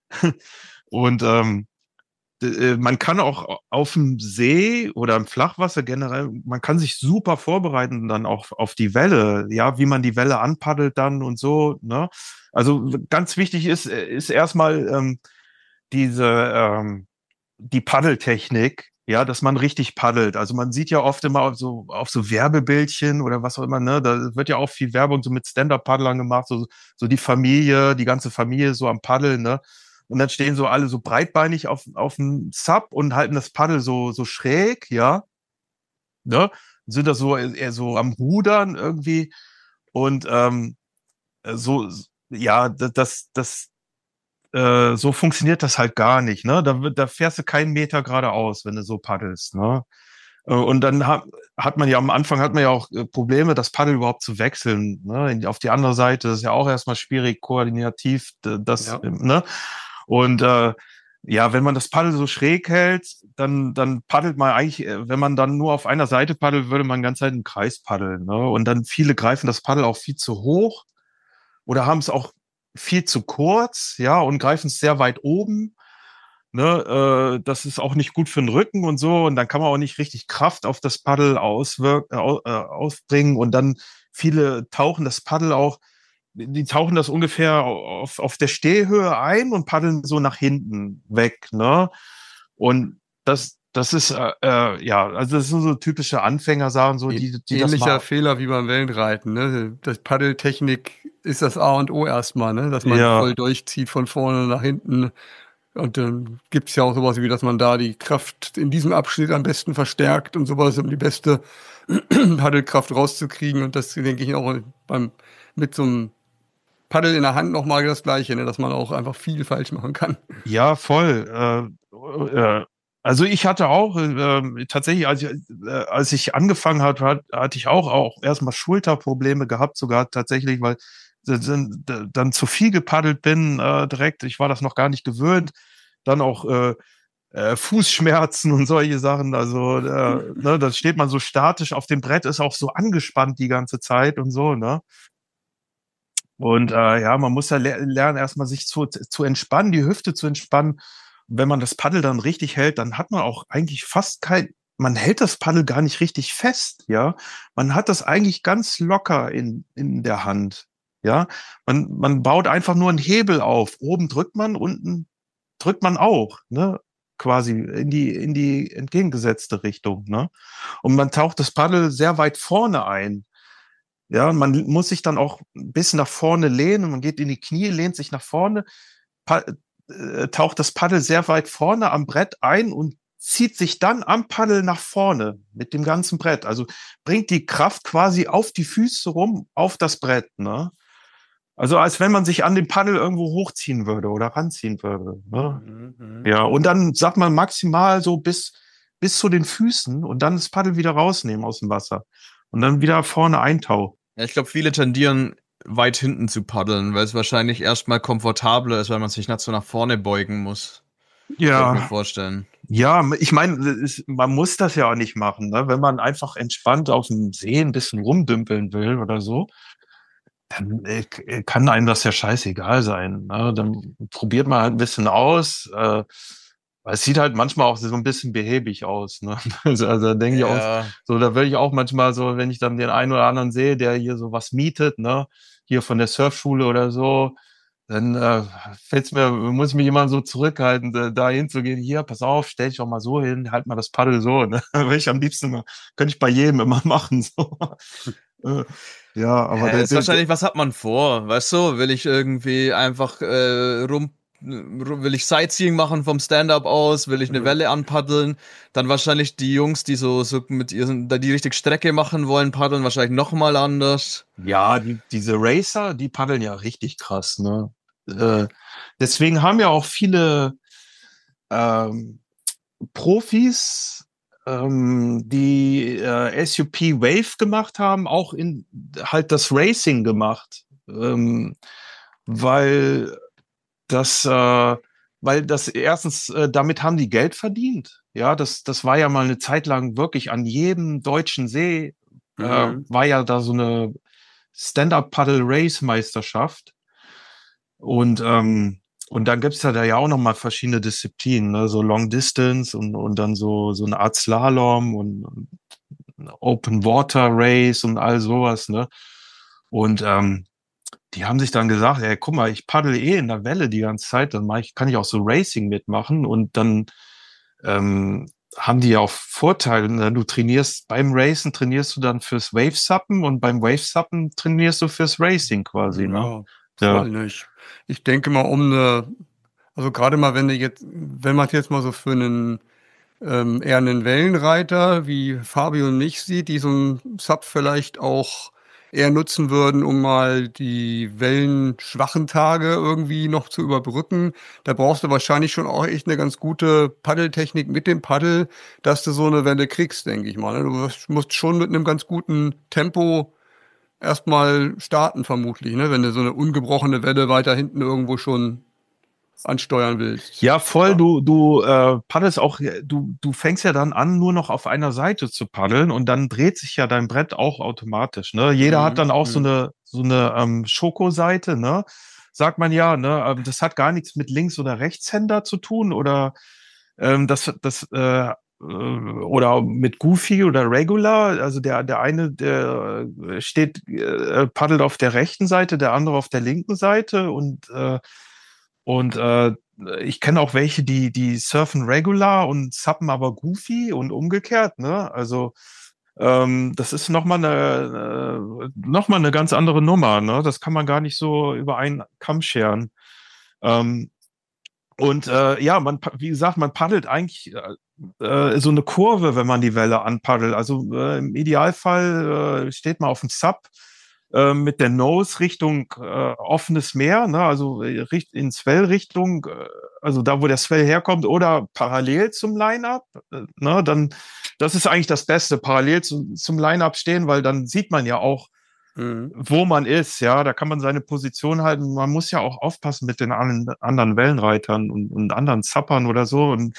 Und ähm, d- äh, man kann auch auf dem See oder im Flachwasser generell, man kann sich super vorbereiten dann auch auf die Welle, ja, wie man die Welle anpaddelt dann und so, ne? Also ganz wichtig ist, äh, ist erstmal ähm, diese, ähm, die Paddeltechnik, ja, dass man richtig paddelt. Also man sieht ja oft immer auf so, auf so Werbebildchen oder was auch immer, ne, da wird ja auch viel Werbung so mit Stand-Up-Paddlern gemacht, so, so die Familie, die ganze Familie so am Paddeln, ne. Und dann stehen so alle so breitbeinig auf, auf dem Sub und halten das Paddel so, so schräg, ja, ne, sind da so eher so am Rudern irgendwie und ähm, so, ja, das, das, äh, so funktioniert das halt gar nicht, ne? Da, wird- da fährst du keinen Meter geradeaus, wenn du so paddelst, ne? Äh, Und dann hat, hat man ja am Anfang hat man ja auch äh, Probleme, das Paddel überhaupt zu wechseln, ne? In- Auf die andere Seite ist ja auch erstmal schwierig, koordinativ d- das, Ja. äh, ne? Und äh, ja, wenn man das Paddel so schräg hält, dann, dann paddelt man eigentlich, äh, wenn man dann nur auf einer Seite paddelt, würde man ganz Zeit im Kreis paddeln, ne? Und dann viele greifen das Paddel auch viel zu hoch oder haben es auch viel zu kurz, ja, und greifen es sehr weit oben. Ne, äh, das ist auch nicht gut für den Rücken und so. Und dann kann man auch nicht richtig Kraft auf das Paddel auswirk äh, au- äh, ausbringen. Und dann viele tauchen das Paddel auch, die tauchen das ungefähr auf, auf der Stehhöhe ein und paddeln so nach hinten weg. Ne? Und das, das ist, äh, äh, ja, also das sind so typische Anfängersachen, so, Ä- die, die das Ähnlicher mal, Fehler wie beim Wellenreiten, ne? Das Paddeltechnik ist das A und O erstmal, ne? Dass man voll ja, durchzieht von vorne nach hinten. Und dann gibt's ja auch sowas wie, dass man da die Kraft in diesem Abschnitt am besten verstärkt und sowas, um die beste Paddelkraft rauszukriegen. Und das denke ich auch beim, mit so einem Paddel in der Hand nochmal das Gleiche, ne? Dass man auch einfach viel falsch machen kann. ja, voll. Äh, äh, also ich hatte auch äh, tatsächlich, als ich, äh, als ich angefangen hat, hat, hatte ich auch, auch erstmal Schulterprobleme gehabt, sogar tatsächlich, weil d- d- dann zu viel gepaddelt bin äh, direkt. Ich war das noch gar nicht gewöhnt. Dann auch äh, äh, Fußschmerzen und solche Sachen. Also äh, ne, da steht man so statisch auf dem Brett, ist auch so angespannt die ganze Zeit und so, ne? Und äh, ja, man muss ja le lernen, erstmal sich zu, zu entspannen, die Hüfte zu entspannen. Wenn man das Paddel dann richtig hält, dann hat man auch eigentlich fast kein, man hält das Paddel gar nicht richtig fest, ja. Man hat das eigentlich ganz locker in, in der Hand, ja. Man, man baut einfach nur einen Hebel auf. Oben drückt man, unten drückt man auch, ne? Quasi in die, in die entgegengesetzte Richtung, ne? Und man taucht das Paddel sehr weit vorne ein. Ja, man muss sich dann auch ein bisschen nach vorne lehnen. Man geht in die Knie, lehnt sich nach vorne, pa äh, taucht das Paddel sehr weit vorne am Brett ein und zieht sich dann am Paddel nach vorne mit dem ganzen Brett. Also bringt die Kraft quasi auf die Füße rum, auf das Brett, ne? Also als wenn man sich an dem Paddel irgendwo hochziehen würde oder ranziehen würde, ne? Mhm, mhm. Ja, und dann sagt man maximal so bis, bis zu den Füßen und dann das Paddel wieder rausnehmen aus dem Wasser. und dann wieder vorne eintauche. Ja, ich glaube, viele tendieren weit hinten zu paddeln, weil es wahrscheinlich erstmal komfortabler ist, weil man sich nicht so nach vorne beugen muss. Ja. Kann ich mir vorstellen. Ja, ich meine, man muss das ja auch nicht machen, ne? Wenn man einfach entspannt auf dem See ein bisschen rumdümpeln will oder so, dann äh, kann einem das ja scheißegal sein, ne? Dann probiert man halt ein bisschen aus. Äh, es sieht halt manchmal auch so ein bisschen behäbig aus, ne? Also, also da denke ich auch, Ja. so, da will ich auch manchmal so, wenn ich dann den einen oder anderen sehe, der hier so was mietet, ne? Hier von der Surfschule oder so, dann äh, fällt's mir, muss ich mich immer so zurückhalten, da, da hinzugehen. Hier, pass auf, stell dich doch mal so hin, halt mal das Paddel so. Ne? Will ich am liebsten immer, könnte ich bei jedem immer machen. So. Äh, ja, aber Ja, der, ist der, wahrscheinlich, was hat man vor? Weißt du, will ich irgendwie einfach äh, rum, rum, will ich Sightseeing machen vom Stand-up aus? Will ich eine Mhm. Welle anpaddeln? Dann wahrscheinlich die Jungs, die so, so mit ihren, da die richtig Strecke machen wollen, paddeln wahrscheinlich nochmal anders. ja, die, diese Racer, die paddeln ja richtig krass. Ne? Äh, deswegen haben ja auch viele ähm, Profis, ähm, die äh, S U P Wave gemacht haben, auch in halt das Racing gemacht, ähm, weil das, äh, weil das erstens, äh, damit haben die Geld verdient. Ja, das, das war ja mal eine Zeit lang wirklich an jedem deutschen See, äh, Mhm. war ja da so eine Stand-Up-Paddle-Race-Meisterschaft. Und, ähm, und dann gibt's ja da ja auch noch mal verschiedene Disziplinen, ne? So Long Distance und, und dann so, so eine Art Slalom und, und Open Water Race und all sowas, ne? Und ähm, die haben sich dann gesagt, ey, guck mal, ich paddel eh in der Welle die ganze Zeit, dann mach ich, kann ich auch so Racing mitmachen und dann ähm, haben die ja auch Vorteile. Ne? Du trainierst beim Racen, trainierst du dann fürs Wave-Suppen und beim Wave-Suppen trainierst du fürs Racing quasi, ne? Ja, Ja. voll nicht. Ich denke mal, um eine, also gerade mal, wenn du jetzt, wenn man es jetzt mal so für einen ähm, eher einen Wellenreiter wie Fabio und mich sieht, die so ein Sub vielleicht auch eher nutzen würden, um mal die wellenschwachen Tage irgendwie noch zu überbrücken. Da brauchst du wahrscheinlich schon auch echt eine ganz gute Paddeltechnik mit dem Paddel, dass du so eine Welle kriegst, denke ich mal. Ne? Du musst musst schon mit einem ganz guten Tempo erstmal starten, vermutlich, ne? Wenn du so eine ungebrochene Welle weiter hinten irgendwo schon ansteuern willst. Ja, voll, du, du äh, paddelst auch, du, du fängst ja dann an, nur noch auf einer Seite zu paddeln und dann dreht sich ja dein Brett auch automatisch, ne? Jeder hat Mhm. dann auch so Mhm. eine, so eine ähm, Schokoseite, ne? Sagt man ja, ne? Ähm, Das hat gar nichts mit Links- oder Rechtshänder zu tun oder ähm, das, das äh, äh, oder mit Goofy oder Regular. Also der, der eine, der äh, steht, äh, paddelt auf der rechten Seite, der andere auf der linken Seite und äh, und äh, ich kenne auch welche, die, die surfen regular und suppen aber goofy und umgekehrt, ne? Also ähm, das ist nochmal eine, äh, noch mal eine ganz andere Nummer, ne? Das kann man gar nicht so über einen Kamm scheren. Ähm, und äh, ja, man, pa- wie gesagt, man paddelt eigentlich äh, äh, so eine Kurve, wenn man die Welle anpaddelt. Also äh, im Idealfall äh, steht man auf dem Sub äh, mit der Nose Richtung äh, offenes Meer, ne? Also äh, richt- in Swell-Richtung, äh, also da, wo der Swell herkommt, oder parallel zum Line-Up. Äh, ne? Dann, das ist eigentlich das Beste, parallel zu, zum Line-Up stehen, weil dann sieht man ja auch, Mhm. wo man ist, ja, da kann man seine Position halten. Man muss ja auch aufpassen mit den an, anderen Wellenreitern und, und anderen Zappern oder so. Und,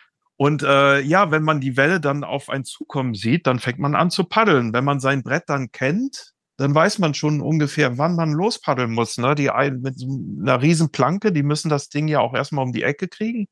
und äh, ja, wenn man die Welle dann auf einen zukommen sieht, dann fängt man an zu paddeln. Wenn man sein Brett dann kennt, dann weiß man schon ungefähr, wann man lospaddeln muss. Ne? Die ein, mit so einer riesen Planke, die müssen das Ding ja auch erstmal um die Ecke kriegen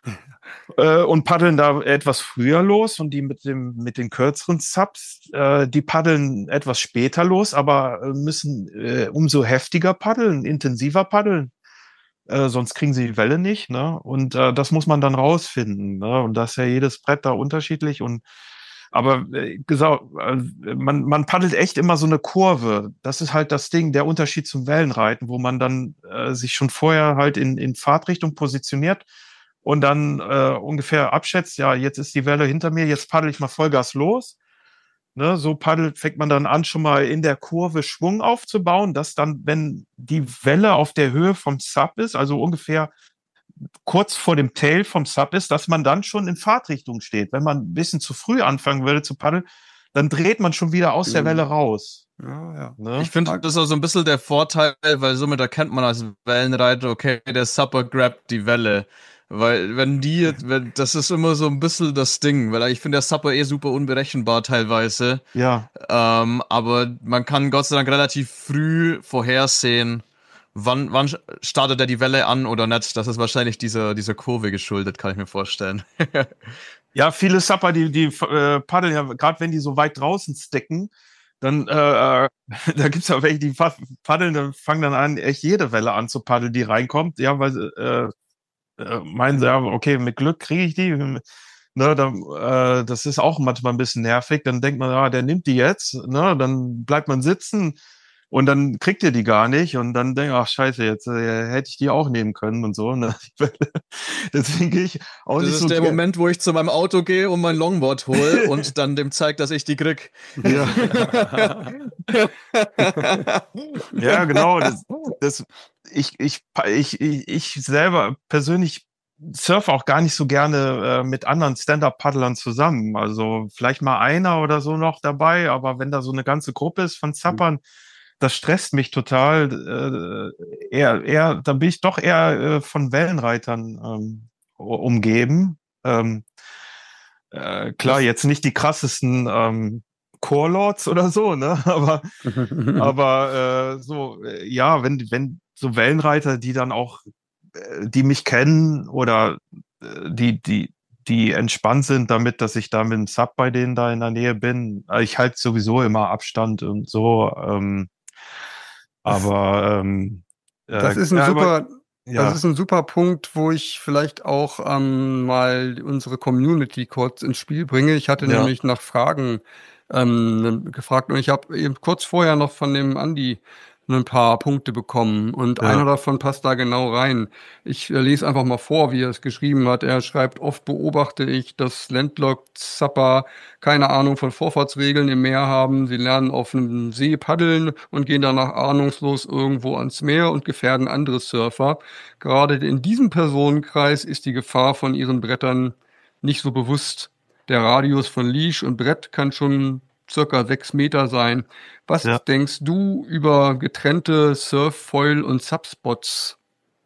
äh, und paddeln da etwas früher los und die mit dem mit den kürzeren Subs, äh, die paddeln etwas später los, aber äh, müssen äh, umso heftiger paddeln, intensiver paddeln, äh, sonst kriegen sie die Welle nicht, ne? Und äh, das muss man dann rausfinden, ne? Und das ist ja jedes Brett da unterschiedlich und aber äh, gesagt, äh, man, man paddelt echt immer so eine Kurve. Das ist halt das Ding, der Unterschied zum Wellenreiten, wo man dann äh, sich schon vorher halt in, in Fahrtrichtung positioniert und dann äh, ungefähr abschätzt, ja, jetzt ist die Welle hinter mir, jetzt paddel ich mal Vollgas los. Ne, so paddelt, fängt man dann an, schon mal in der Kurve Schwung aufzubauen, dass dann, wenn die Welle auf der Höhe vom Sub ist, also ungefähr kurz vor dem Tail vom Sub ist, dass man dann schon in Fahrtrichtung steht. Wenn man ein bisschen zu früh anfangen würde zu paddeln, dann dreht man schon wieder aus der Welle raus. Ja, ja. Ne? Ich finde, das ist auch so ein bisschen der Vorteil, weil somit erkennt man als Wellenreiter, okay, der Supper grabt die Welle. Weil, wenn die, wenn, das ist immer so ein bisschen das Ding, weil ich finde der Supper eh super unberechenbar teilweise. Ja. Ähm, aber man kann Gott sei Dank relativ früh vorhersehen, wann, wann startet er die Welle an oder nicht. Das ist wahrscheinlich dieser, dieser Kurve geschuldet, kann ich mir vorstellen. Ja, viele Supper, die, die äh, paddeln ja, gerade wenn die so weit draußen sticken, dann, äh, äh, da gibt's ja welche, die paddeln, dann fangen dann an, echt jede Welle an zu paddeln, die reinkommt. Ja, weil äh, äh, meinen sie, ja, okay, mit Glück kriege ich die. Ne, dann, äh, das ist auch manchmal ein bisschen nervig. Dann denkt man, ja, der nimmt die jetzt, ne, dann bleibt man sitzen und dann kriegt ihr die gar nicht. Und dann denkt, ach scheiße, jetzt äh, hätte ich die auch nehmen können und so. Ne? Deswegen gehe ich auch Das nicht ist so der gern- Moment, wo ich zu meinem Auto gehe und mein Longboard hole und dann dem zeigt, dass ich die krieg. Ja. Ja, genau. Das, das, ich, ich, ich, ich, ich selber persönlich surfe auch gar nicht so gerne äh, mit anderen Stand-Up-Paddlern zusammen. Also vielleicht mal einer oder so noch dabei, aber wenn da so eine ganze Gruppe ist von Zappern, das stresst mich total. Äh, eher, eher, da bin ich doch eher äh, von Wellenreitern ähm, umgeben. Ähm, äh, klar, jetzt nicht die krassesten ähm, Core-Lords oder so, ne? Aber aber äh, so, äh, ja, wenn, wenn so Wellenreiter, die dann auch, äh, die mich kennen oder äh, die, die, die entspannt sind damit, dass ich da mit dem Sub bei denen da in der Nähe bin. Äh, Ich halte sowieso immer Abstand und so. Ähm, aber ähm, Das äh, ist ein ja, aber, super, das ja, ist ein super Punkt, wo ich vielleicht auch ähm, mal unsere Community kurz ins Spiel bringe. Ich hatte ja, nämlich nach Fragen ähm, gefragt und ich habe eben kurz vorher noch von dem Andi ein paar Punkte bekommen und einer ja, davon passt da genau rein. Ich äh, lese einfach mal vor, wie er es geschrieben hat. Er schreibt, oft beobachte ich, dass Landlocked Supper keine Ahnung von Vorfahrtsregeln im Meer haben. Sie lernen auf einem See paddeln und gehen danach ahnungslos irgendwo ans Meer und gefährden andere Surfer. Gerade in diesem Personenkreis ist die Gefahr von ihren Brettern nicht so bewusst. Der Radius von Leash und Brett kann schon circa sechs Meter sein. ja. Was denkst du über getrennte Surf, Foil und Subspots?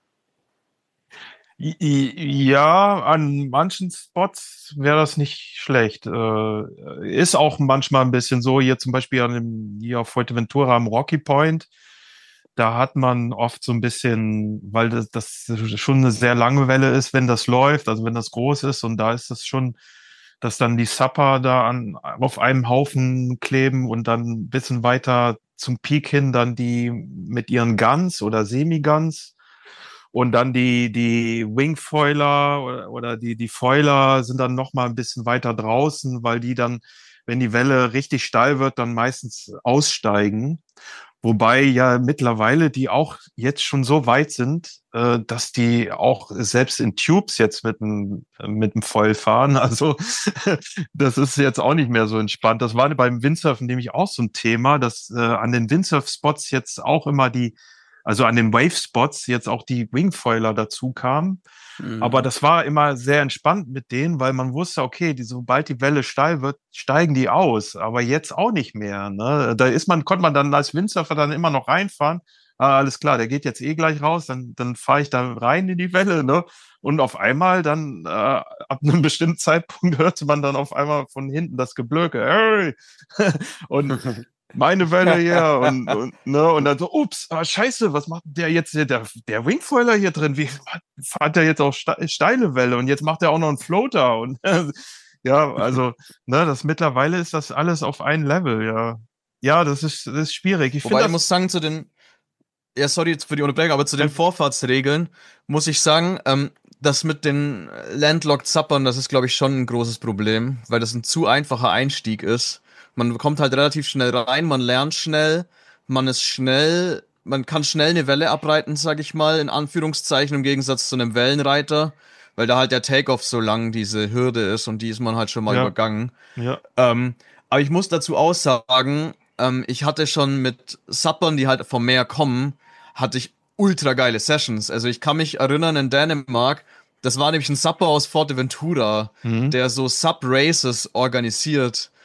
I- i- Ja, an manchen Spots wäre das nicht schlecht. Äh, ist auch manchmal ein bisschen so, hier zum Beispiel an dem, hier auf Fuerteventura am Rocky Point, da hat man oft so ein bisschen, weil das, das schon eine sehr lange Welle ist, wenn das läuft, also wenn das groß ist und da ist das schon, dass dann die Supper da an, auf einem Haufen kleben und dann ein bisschen weiter zum Peak hin dann die mit ihren Guns oder Semi-Guns. Und dann die, die Wingfoiler oder, oder die, die Foiler sind dann noch mal ein bisschen weiter draußen, weil die dann, wenn die Welle richtig steil wird, dann meistens aussteigen. Wobei ja mittlerweile die auch jetzt schon so weit sind, äh, dass die auch selbst in Tubes jetzt mit dem, mit dem Foil fahren. Also das ist jetzt auch nicht mehr so entspannt. Das war beim Windsurfen nämlich auch so ein Thema, dass äh, an den Windsurf-Spots jetzt auch immer die, also an den Wave-Spots jetzt auch die Wingfoiler dazu kamen. Aber Mhm. das war immer sehr entspannt mit denen, weil man wusste, okay, die, sobald die Welle steil wird, steigen die aus. Aber jetzt auch nicht mehr. Ne? Da ist man, konnte man dann als Windsurfer dann immer noch reinfahren. Ah, alles klar, der geht jetzt eh gleich raus, dann, dann fahre ich da rein in die Welle. Ne? Und auf einmal dann, äh, ab einem bestimmten Zeitpunkt hörte man dann auf einmal von hinten das Geblöke. Hey! Und meine Welle hier und, und, ne, und dann so, ups, ah, scheiße, was macht der jetzt hier, der, der Wingfoiler hier drin? Wie fährt der jetzt auch steile Welle und jetzt macht er auch noch einen Floater und ja, also, ne, das mittlerweile ist das alles auf ein Level, ja. Ja, das ist, das ist schwierig. Ich Wobei finde ich muss sagen, zu den, ja, sorry jetzt für die Unterbrechung, aber zu den das, Vorfahrtsregeln muss ich sagen, ähm, das mit den Landlocked Suppern, das ist, glaube ich, schon ein großes Problem, weil das ein zu einfacher Einstieg ist. Man kommt halt relativ schnell rein, man lernt schnell, man ist schnell, man kann schnell eine Welle abreiten, sag ich mal, in Anführungszeichen, im Gegensatz zu einem Wellenreiter, weil da halt der Takeoff so lang diese Hürde ist und die ist man halt schon mal ja, übergangen. ja, Ähm, aber ich muss dazu aussagen, ähm, ich hatte schon mit Suppern, die halt vom Meer kommen, hatte ich ultra geile Sessions. Also ich kann mich erinnern in Dänemark, das war nämlich ein Supper aus Fuerteventura, mhm. der so Sub-Races organisiert.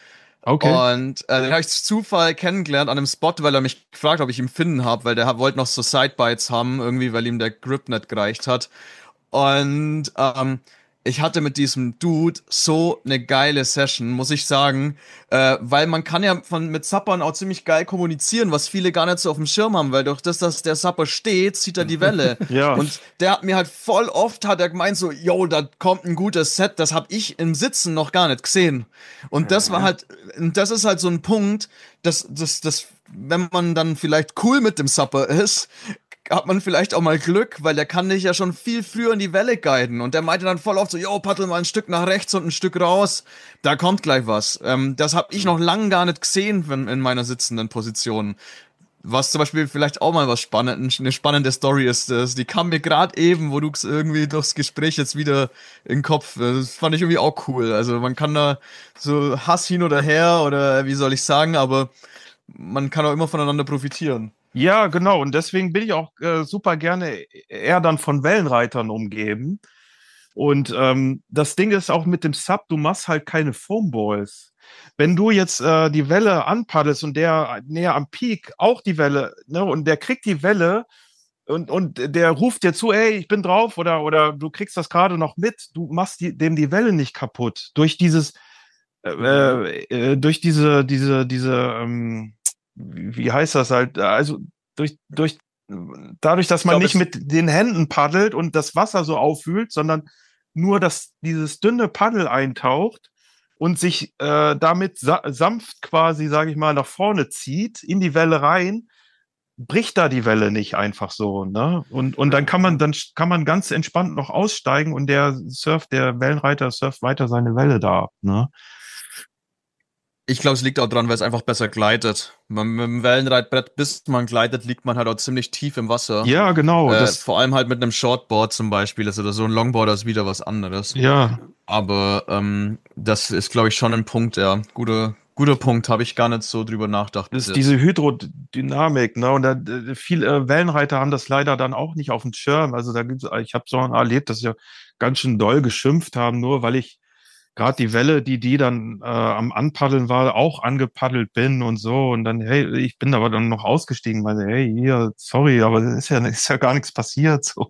Okay. Und äh, den habe ich zu Zufall kennengelernt an einem Spot, weil er mich gefragt hat, ob ich ihm Finnen habe, weil der ha- wollte noch so Sidebites haben, irgendwie, weil ihm der Grip nicht gereicht hat. Und ähm, ich hatte mit diesem Dude so eine geile Session, muss ich sagen, äh, weil man kann ja von mit Suppern auch ziemlich geil kommunizieren, was viele gar nicht so auf dem Schirm haben, weil durch das, dass der Supper steht, zieht er die Welle. Ja. Und der hat mir halt voll oft hat er gemeint so, yo, da kommt ein gutes Set, das hab ich im Sitzen noch gar nicht gesehen. Und das war halt, das ist halt so ein Punkt, dass das, das, wenn man dann vielleicht cool mit dem Supper ist, hat man vielleicht auch mal Glück, weil der kann dich ja schon viel früher in die Welle guiden. Und der meinte dann voll oft so, yo, paddel mal ein Stück nach rechts und ein Stück raus. Da kommt gleich was. Ähm, das habe ich noch lang gar nicht gesehen wenn, in meiner sitzenden Position. Was zum Beispiel vielleicht auch mal was spannend, eine spannende Story ist, das, die kam mir gerade eben, wo du irgendwie durchs Gespräch jetzt wieder in den Kopf. Das fand ich irgendwie auch cool. Also man kann da so Hass hin oder her oder wie soll ich sagen, aber man kann auch immer voneinander profitieren. Ja, genau. Und deswegen bin ich auch äh, super gerne eher dann von Wellenreitern umgeben. Und ähm, das Ding ist auch mit dem Sub, du machst halt keine Foamballs. Wenn du jetzt äh, die Welle anpaddelst und der näher am Peak auch die Welle, ne, und der kriegt die Welle und, und der ruft dir zu, ey, ich bin drauf, oder, oder du kriegst das gerade noch mit, du machst die, dem die Welle nicht kaputt. Durch dieses, äh, äh, durch diese, diese, diese, ähm, wie heißt das halt, also durch, durch, dadurch, dass man glaub, nicht es- mit den Händen paddelt und das Wasser so aufwühlt, sondern nur, dass dieses dünne Paddel eintaucht und sich äh, damit sa sanft quasi, sage ich mal, nach vorne zieht, in die Welle rein, bricht da die Welle nicht einfach so, ne? Und, und dann kann man, dann kann man ganz entspannt noch aussteigen und der surft, der Wellenreiter surft weiter seine Welle da ab, ne? Ich glaube, es liegt auch dran, weil es einfach besser gleitet. Man, mit dem Wellenreitbrett, bis man gleitet, liegt man halt auch ziemlich tief im Wasser. Ja, genau, Äh, das, vor allem halt mit einem Shortboard zum Beispiel. Also so ein Longboard ist wieder was anderes. ja, Aber ähm, das ist, glaube ich, schon ein Punkt, ja. Guter, guter Punkt, habe ich gar nicht so drüber nachgedacht das bis ist jetzt. diese Hydrodynamik, ne? Und da, äh, viele äh, Wellenreiter haben das leider dann auch nicht auf dem Schirm. Also da gibt's, ich habe so erlebt, dass sie ganz schön doll geschimpft haben, nur weil ich gerade die Welle, die die dann äh, am Anpaddeln war, auch angepaddelt bin und so. Und dann, hey, ich bin aber dann noch ausgestiegen, weil, hey, hier, sorry, aber es ist ja, ist ja gar nichts passiert. So.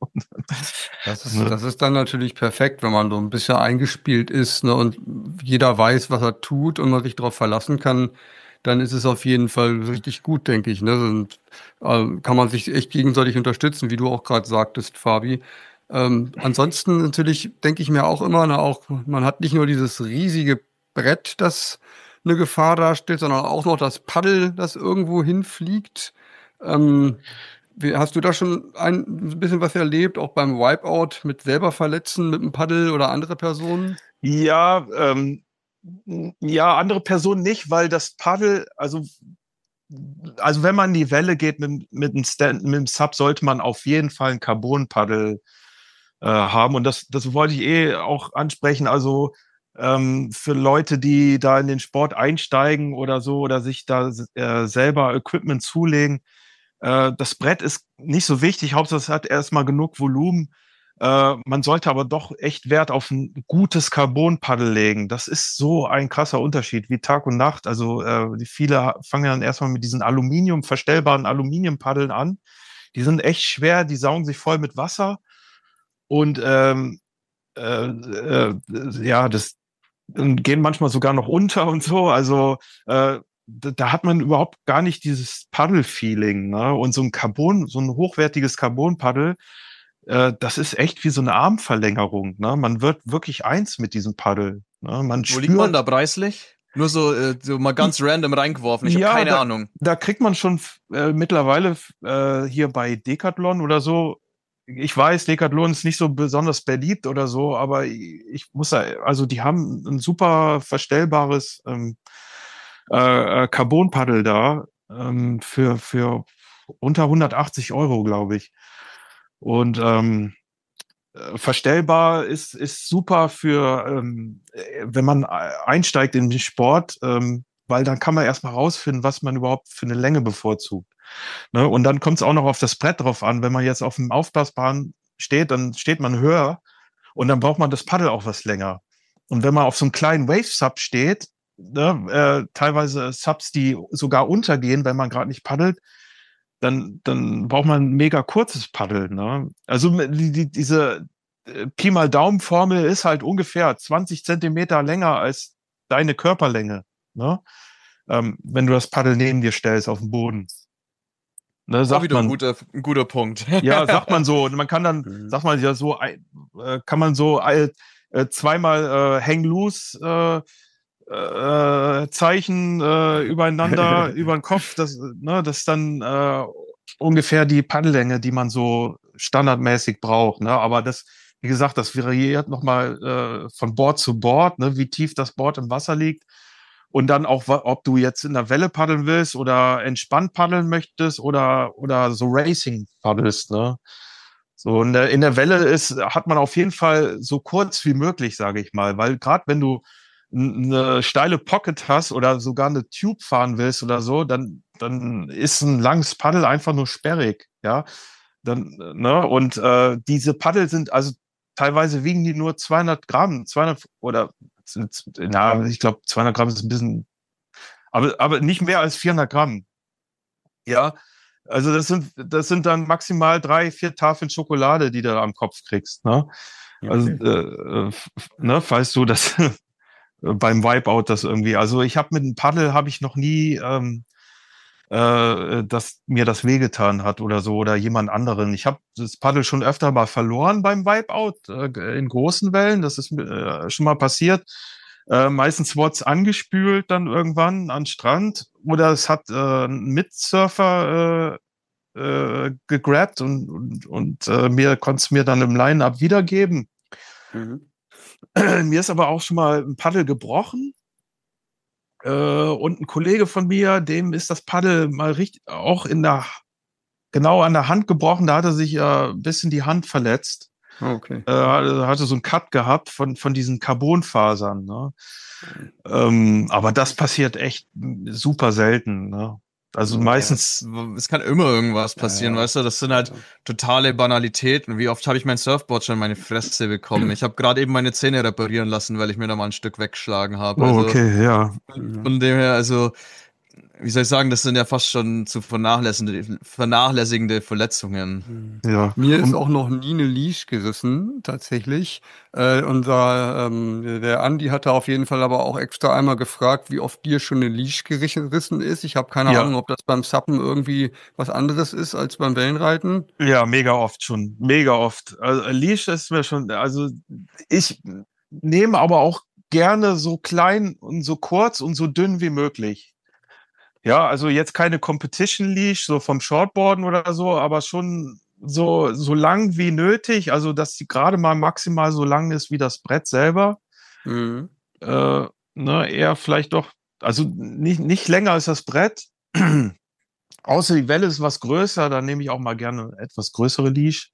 Das ist, Ne? das ist dann natürlich perfekt, wenn man so ein bisschen eingespielt ist, ne, und jeder weiß, was er tut und man sich darauf verlassen kann, dann ist es auf jeden Fall richtig gut, denke ich. Ne? Und, äh, kann man sich echt gegenseitig unterstützen, wie du auch gerade sagtest, Fabi. Ähm, ansonsten natürlich denke ich mir auch immer, ne, auch man hat nicht nur dieses riesige Brett, das eine Gefahr darstellt, sondern auch noch das Paddel, das irgendwo hinfliegt. Ähm, wie, hast du da schon ein bisschen was erlebt, auch beim Wipeout mit selber verletzen mit dem Paddel oder andere Personen? Ja, ähm, ja, andere Personen nicht, weil das Paddel, also, also wenn man in die Welle geht mit, mit dem Stand, mit dem Sub, sollte man auf jeden Fall ein Carbon-Paddel äh, haben. Und das, das wollte ich eh auch ansprechen. Also ähm, für Leute, die da in den Sport einsteigen oder so oder sich da äh, selber Equipment zulegen, äh, das Brett ist nicht so wichtig. Hauptsache es hat erstmal genug Volumen. Äh, man sollte aber doch echt Wert auf ein gutes Carbon-Paddel legen. Das ist so ein krasser Unterschied wie Tag und Nacht. Also äh, die viele fangen dann erstmal mit diesen Aluminium, verstellbaren Aluminiumpaddeln an. Die sind echt schwer, die saugen sich voll mit Wasser. Und ähm, äh, äh, ja, das gehen manchmal sogar noch unter und so. Also äh, da, da hat man überhaupt gar nicht dieses Paddle-Feeling. Ne? Und so ein Carbon, so ein hochwertiges Carbon-Paddel, äh, das ist echt wie so eine Armverlängerung. Ne? Man wird wirklich eins mit diesem Paddel. Ne? Man Wo liegt man spürt, da preislich? Nur so, äh, so mal ganz random reingeworfen. Ich habe ja, keine da, Ahnung. da kriegt man schon äh, mittlerweile äh, hier bei Decathlon oder so. Ich weiß, Decathlon ist nicht so besonders beliebt oder so, aber ich, ich muss da, also die haben ein super verstellbares ähm, äh, äh, Carbon-Paddel da ähm, für, für unter hundertachtzig Euro, glaube ich. Und ähm, äh, verstellbar ist, ist super für, ähm, äh, wenn man einsteigt in den Sport, ähm, weil dann kann man erstmal rausfinden, was man überhaupt für eine Länge bevorzugt. Ne? Und dann kommt es auch noch auf das Brett drauf an. Wenn man jetzt auf dem Aufblasbahn steht, dann steht man höher und dann braucht man das Paddel auch was länger. Und wenn man auf so einem kleinen Wave-Sub steht, ne, äh, teilweise Subs, die sogar untergehen, wenn man gerade nicht paddelt, dann, dann braucht man ein mega kurzes Paddel. Ne? Also die, die, diese äh, Pi mal Daumen-Formel ist halt ungefähr zwanzig Zentimeter länger als deine Körperlänge, ne? Ähm, wenn du das Paddel neben dir stellst auf dem Boden. Ne, Auch sagt wieder ein man. guter, ein guter Punkt. Ja, sagt man so. Und man kann dann, Mhm. sagt man ja so, äh, kann man so äh, zweimal äh, Hang Loose äh, äh, Zeichen äh, übereinander, über den Kopf. Das, ne, das ist dann äh, ungefähr die Paddellänge, die man so standardmäßig braucht. Ne? Aber das, wie gesagt, das variiert nochmal äh, von Board zu Board, ne, wie tief das Board im Wasser liegt. Und dann auch, ob du jetzt in der Welle paddeln willst oder entspannt paddeln möchtest oder, oder so Racing paddelst, ne? So, in der, in der Welle ist, hat man auf jeden Fall so kurz wie möglich, sage ich mal, weil gerade wenn du eine steile Pocket hast oder sogar eine Tube fahren willst oder so, dann, dann ist ein langes Paddel einfach nur sperrig, ja? Dann, ne? Und äh, diese Paddel sind, also teilweise wiegen die nur zweihundert Gramm, zweihundert oder na, ich glaube, zweihundert Gramm ist ein bisschen, aber, aber nicht mehr als vierhundert Gramm. Ja, also das sind, das sind dann maximal drei, vier Tafeln Schokolade, die du am Kopf kriegst. Ne? Also, Okay. äh, äh, ne, falls du das beim Wipeout das irgendwie, also ich habe mit dem Paddel habe ich noch nie, ähm, äh, dass mir das wehgetan hat oder so oder jemand anderen. Ich habe das Paddel schon öfter mal verloren beim Wipeout äh, in großen Wellen. Das ist äh, schon mal passiert. Äh, meistens wurde es angespült dann irgendwann an Strand oder es hat äh, ein Mitsurfer äh, äh, gegrabt und, und, und äh, mir konnte es mir dann im Line-Up wiedergeben. Mhm. Mir ist aber auch schon mal ein Paddel gebrochen. Äh, und ein Kollege von mir, dem ist das Paddel mal richtig auch in der genau an der Hand gebrochen. Da hat er sich äh, ein bisschen die Hand verletzt. Okay. Äh, hatte, hatte so einen Cut gehabt von, von diesen Carbonfasern. Ne? Ähm, aber das passiert echt super selten. Ne? Also Ja, meistens. Es kann immer irgendwas passieren, Ja, ja. weißt du? Das sind halt Ja. totale Banalitäten. Wie oft habe ich mein Surfboard schon in meine Fresse bekommen? Ich habe gerade eben meine Zähne reparieren lassen, weil ich mir da mal ein Stück weggeschlagen habe. Oh, Also okay, ja. Ja. von dem her, also wie soll ich sagen, das sind ja fast schon zu vernachlässigende, vernachlässigende Verletzungen. Hm. Ja. Mir ist Und, auch noch nie eine Leash gerissen, tatsächlich. Äh, unser, ähm, der Andi hatte auf jeden Fall aber auch extra einmal gefragt, wie oft dir schon eine Leash gerissen ist. Ich habe keine ja, Ahnung, ob das beim Suppen irgendwie was anderes ist als beim Wellenreiten. ja, mega oft schon. Mega oft. Also Leash ist mir schon, also ich nehme aber auch gerne so klein und so kurz und so dünn wie möglich. Ja, also jetzt keine Competition Leash, so vom Shortboarden oder so, aber schon so, so lang wie nötig, also dass die gerade mal maximal so lang ist wie das Brett selber. Mhm. Äh, ne, eher vielleicht doch, also nicht, nicht länger als das Brett. Außer die Welle ist was größer, dann nehme ich auch mal gerne etwas größere Leash.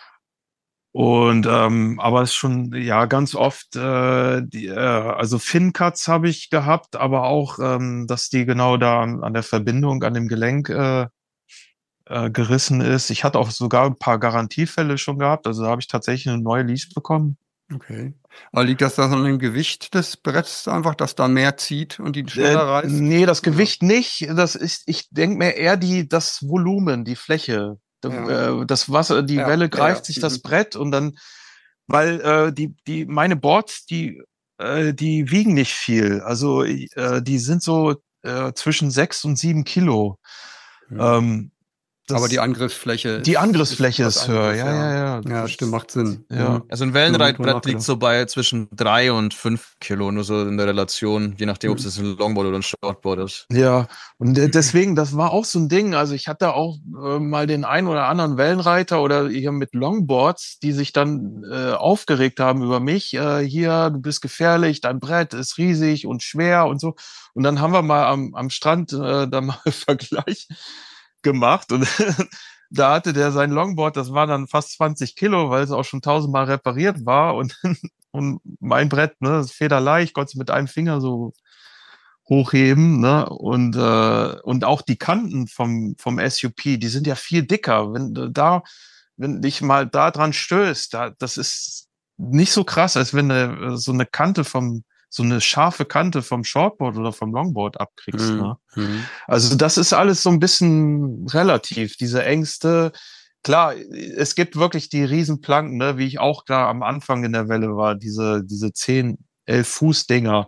Und ähm, aber es ist schon ja ganz oft äh, die, äh, also Fin-Cuts habe ich gehabt, aber auch ähm, dass die genau da an, an der Verbindung an dem Gelenk äh, äh, gerissen ist. Ich hatte auch sogar ein paar Garantiefälle schon gehabt, also da habe ich tatsächlich eine neue Leash bekommen. Okay. Aber liegt das dann an dem Gewicht des Bretts einfach, dass da mehr zieht und die Äh, schneller reißt? nee, das Gewicht nicht. Das ist, ich denke mir eher die das Volumen, die Fläche. Ja. Äh, Das Wasser, die Ja, Welle ja, ja. greift sich das Mhm. Brett und dann weil äh, die, die, meine Boards, die, äh, die wiegen nicht viel. Also äh, die sind so äh, zwischen sechs und sieben Kilo. Mhm. Ähm, Aber die das, Angriffsfläche die ist, ist Angriffsfläche was ist höher. anderes, Ja, ja, ja. ja. Ja, Das, stimmt, macht Sinn. ja. Mhm. Also ein Schon mal drüber Wellenreitbrett liegt nachgedacht. so bei zwischen drei und fünf Kilo, nur so in der Relation, je nachdem, ob es Mhm. jetzt ein Longboard oder ein Shortboard ist. Ja, und äh, deswegen, das war auch so ein Ding. Also ich hatte auch äh, mal den einen oder anderen Wellenreiter oder hier mit Longboards, die sich dann äh, aufgeregt haben über mich. Äh, hier, du bist gefährlich, dein Brett ist riesig und schwer und so. Und dann haben wir mal am, am Strand äh, da mal Vergleich gemacht und da hatte der sein Longboard, das war dann fast zwanzig Kilo, weil es auch schon tausendmal repariert war und, und mein Brett, ne, das ist federleicht, konnte es mit einem Finger so hochheben, ne? Und, äh, und auch die Kanten vom, vom S U P, die sind ja viel dicker. Wenn du da, wenn dich mal da dran stößt, da, das ist nicht so krass, als wenn du so eine Kante vom so eine scharfe Kante vom Shortboard oder vom Longboard abkriegst. Mhm. Ne? Mhm. Also das ist alles so ein bisschen relativ, diese Ängste. Klar, es gibt wirklich die Riesenplanken, ne, wie ich auch da am Anfang in der Welle war, diese, diese zehn, elf Fuß Dinger.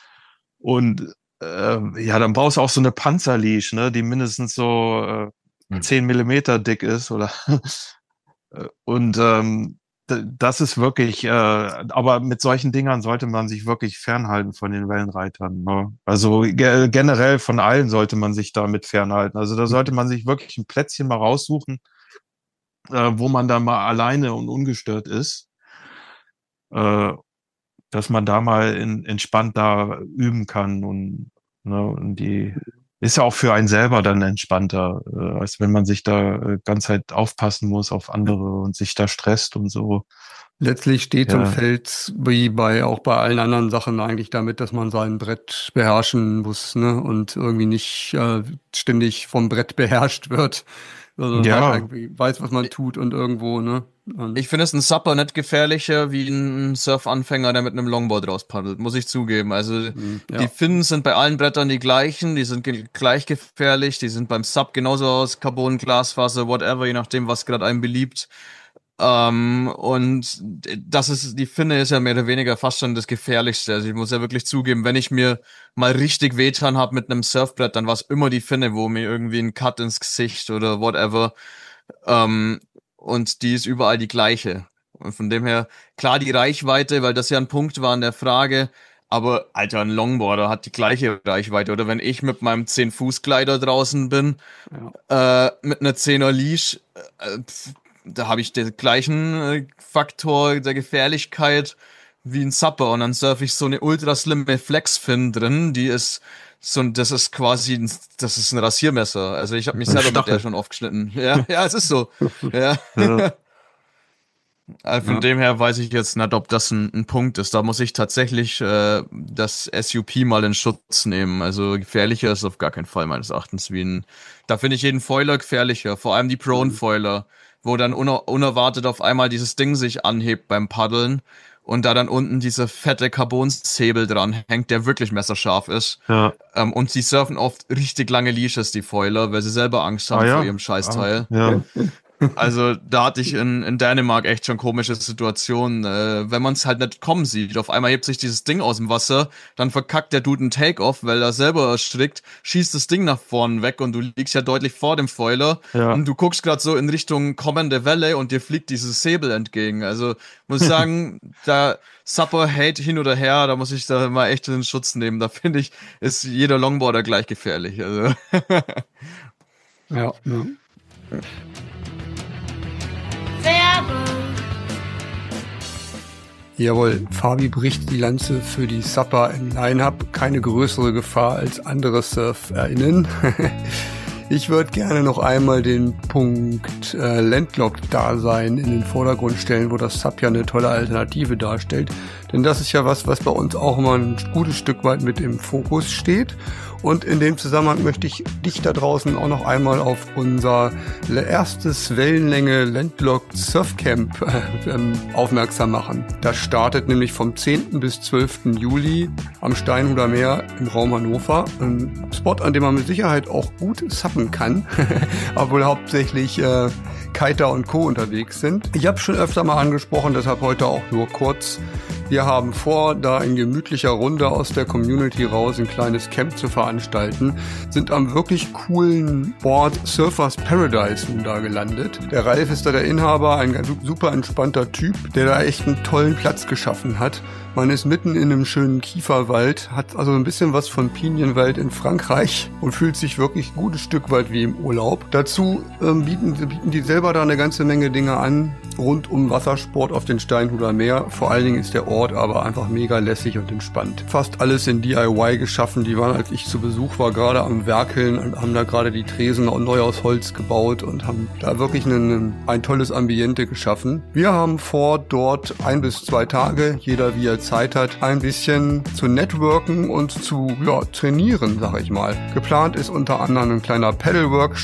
Und äh, ja, dann brauchst du auch so eine Panzerleash, ne, die mindestens so äh, zehn Millimeter dick ist oder und ähm, das ist wirklich, äh, aber mit solchen Dingern sollte man sich wirklich fernhalten von den Wellenreitern. Ne? Also ge generell von allen sollte man sich damit fernhalten. Also da sollte man sich wirklich ein Plätzchen mal raussuchen, äh, wo man da mal alleine und ungestört ist, äh, dass man da mal in, entspannt da üben kann und, ne, und die ist ja auch für einen selber dann entspannter, äh, als wenn man sich da äh, ganz halt aufpassen muss auf andere und sich da stresst und so. Letztlich steht Ja. und fällt wie bei auch bei allen anderen Sachen eigentlich damit, dass man sein Brett beherrschen muss, ne? Und irgendwie nicht äh, ständig vom Brett beherrscht wird. Also Ja. halt irgendwie weiß, was man tut und irgendwo, ne? Und Ich finde es ein Supper nicht gefährlicher wie ein Surfanfänger, der mit einem Longboard rauspaddelt, muss ich zugeben. Also Mhm, ja. die Finnen sind bei allen Brettern die gleichen, die sind ge gleich gefährlich, die sind beim Sub genauso aus Carbon, Glasfaser, whatever, je nachdem, was gerade einem beliebt. Ähm, und das ist, die Finne ist ja mehr oder weniger fast schon das Gefährlichste. Also ich muss ja wirklich zugeben, wenn ich mir mal richtig wehtan habe mit einem Surfbrett, dann war es immer die Finne, wo mir irgendwie ein Cut ins Gesicht oder whatever. Ähm, und die ist überall die gleiche. Und von dem her, klar die Reichweite, weil das ja ein Punkt war in der Frage, aber Alter, ein Longboarder hat die gleiche Reichweite. Oder wenn ich mit meinem zehn-Fuß-Glider draußen bin, ja. äh, mit einer zehner Leash, äh, pf, da habe ich den gleichen äh, Faktor der Gefährlichkeit wie ein Supper. Und dann surfe ich so eine ultra slimme Flex-Fin drin, die ist so, das ist quasi, ein, das ist ein Rasiermesser. Also ich habe mich selber mit der schon aufgeschnitten. Ja, ja, es ist so. Ja. Ja. Also von ja. dem her weiß ich jetzt nicht, ob das ein, ein Punkt ist. Da muss ich tatsächlich äh, das S U P mal in Schutz nehmen. Also gefährlicher ist auf gar keinen Fall meines Erachtens wie ein. Da finde ich jeden Foiler gefährlicher. Vor allem die Prone-Foiler, wo dann uner unerwartet auf einmal dieses Ding sich anhebt beim Paddeln und da dann unten dieser fette Carbonsäbel dran hängt, der wirklich messerscharf ist. Ja. Ähm, und die surfen oft richtig lange Leashes, die Foiler, weil sie selber Angst haben ah, ja. vor ihrem Scheißteil. Ah, ja. Also da hatte ich in, in Dänemark echt schon komische Situationen, äh, wenn man es halt nicht kommen sieht. Auf einmal hebt sich dieses Ding aus dem Wasser, dann verkackt der Dude einen Take-Off, weil er selber erstrickt, schießt das Ding nach vorne weg und du liegst ja deutlich vor dem Foiler ja. und du guckst gerade so in Richtung kommende Welle und dir fliegt dieses Säbel entgegen. Also muss ich sagen, da Supper, Hate hin oder her, da muss ich da mal echt in den Schutz nehmen. Da finde ich, ist jeder Longboarder gleich gefährlich. Also ja, ja. Jawohl, Fabi bricht die Lanze für die Supper im Line-Up. Keine größere Gefahr als andere SurferInnen. Ich würde gerne noch einmal den Punkt äh, Landlocked-Dasein in den Vordergrund stellen, wo das Sub ja eine tolle Alternative darstellt. Denn das ist ja was, was bei uns auch immer ein gutes Stück weit mit im Fokus steht. Und in dem Zusammenhang möchte ich dich da draußen auch noch einmal auf unser erstes Wellenlänge Landlocked Surfcamp äh, aufmerksam machen. Das startet nämlich vom zehnten bis zwölften Juli am Steinhuder Meer im Raum Hannover. Ein Spot, an dem man mit Sicherheit auch gut suppen kann, obwohl hauptsächlich äh, Kiter und Co. unterwegs sind. Ich habe schon öfter mal angesprochen, deshalb heute auch nur kurz. Wir haben vor, da in gemütlicher Runde aus der Community raus ein kleines Camp zu veranstalten, sind am wirklich coolen Ort Surfers Paradise nun da gelandet. Der Ralf ist da der Inhaber, ein super entspannter Typ, der da echt einen tollen Platz geschaffen hat. Man ist mitten in einem schönen Kieferwald, hat also ein bisschen was von Pinienwald in Frankreich und fühlt sich wirklich ein gutes Stück weit wie im Urlaub. Dazu ähm, bieten, bieten die selber da eine ganze Menge Dinge an, rund um Wassersport auf den Steinhuder Meer. Vor allen Dingen ist der Ort aber einfach mega lässig und entspannt. Fast alles in D I Y geschaffen. Die waren, als ich zu Besuch war, gerade am Werkeln und haben da gerade die Tresen neu aus Holz gebaut und haben da wirklich einen, ein tolles Ambiente geschaffen. Wir haben vor, dort ein bis zwei Tage, jeder wie er Zeit hat, ein bisschen zu networken und zu ja, trainieren, sag ich mal. Geplant ist unter anderem ein kleiner Paddle-Workshop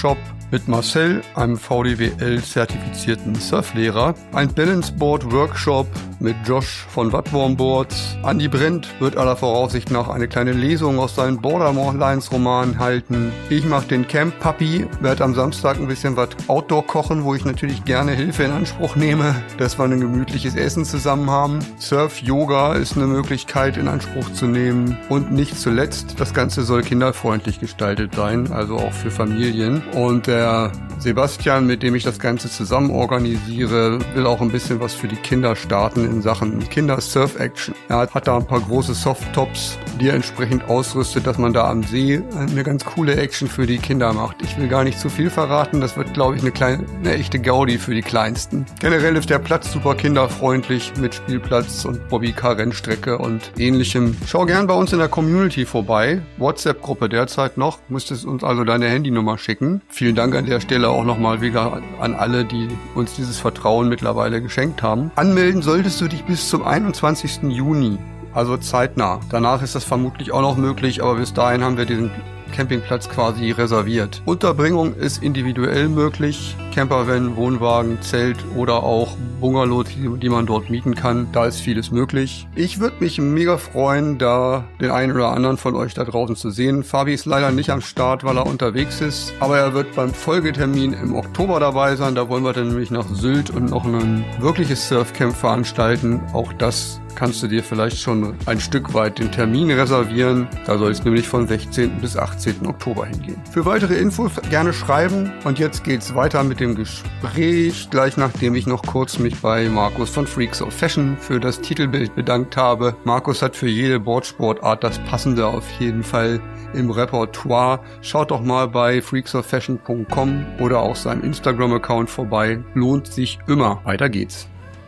mit Marcel, einem V D W L-zertifizierten Surflehrer, ein Balanceboard-Workshop mit Josh von Wattworm Boards. Andi Brent wird aller Voraussicht nach eine kleine Lesung aus seinem Borderlines-Roman halten. Ich mache den Camp Puppy, werde am Samstag ein bisschen was Outdoor kochen, wo ich natürlich gerne Hilfe in Anspruch nehme, dass wir ein gemütliches Essen zusammen haben. Surf-Yoga ist eine Möglichkeit in Anspruch zu nehmen. Und nicht zuletzt, das Ganze soll kinderfreundlich gestaltet sein, also auch für Familien. Und der Sebastian, mit dem ich das Ganze zusammen organisiere, will auch ein bisschen was für die Kinder starten in Sachen Kinder-Surf-Action. Er hat da ein paar große Soft-Tops, die er entsprechend ausrüstet, dass man da am See eine ganz coole Action für die Kinder macht. Ich will gar nicht zu viel verraten, das wird, glaube ich, eine kleine, eine echte Gaudi für die Kleinsten. Generell ist der Platz super kinderfreundlich mit Spielplatz und Bobbycar-Rennstrecke und ähnlichem. Schau gern bei uns in der Community vorbei. WhatsApp-Gruppe derzeit noch. Müsstest uns also deine Handynummer schicken. Vielen Dank an der Stelle auch nochmal wieder an alle, die uns dieses Vertrauen mittlerweile geschenkt haben. Anmelden solltest du dich bis zum einundzwanzigsten Juni. Also zeitnah. Danach ist das vermutlich auch noch möglich, aber bis dahin haben wir diesen Campingplatz quasi reserviert. Unterbringung ist individuell möglich. Campervan, Wohnwagen, Zelt oder auch Bungalow, die, die man dort mieten kann. Da ist vieles möglich. Ich würde mich mega freuen, da den einen oder anderen von euch da draußen zu sehen. Fabi ist leider nicht am Start, weil er unterwegs ist. Aber er wird beim Folgetermin im Oktober dabei sein. Da wollen wir dann nämlich nach Sylt und noch ein wirkliches Surfcamp veranstalten. Auch das kannst du dir vielleicht schon ein Stück weit den Termin reservieren. Da soll es nämlich von sechzehnten bis achtzehnten Oktober hingehen. Für weitere Infos gerne schreiben. Und jetzt geht's weiter mit dem Gespräch, gleich nachdem ich noch kurz mich bei Markus von Freaks of Fashion für das Titelbild bedankt habe. Markus hat für jede Boardsportart das Passende auf jeden Fall im Repertoire. Schaut doch mal bei freaks of fashion punkt com oder auch seinem Instagram-Account vorbei. Lohnt sich immer. Weiter geht's.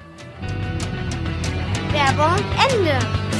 Werbung Ende.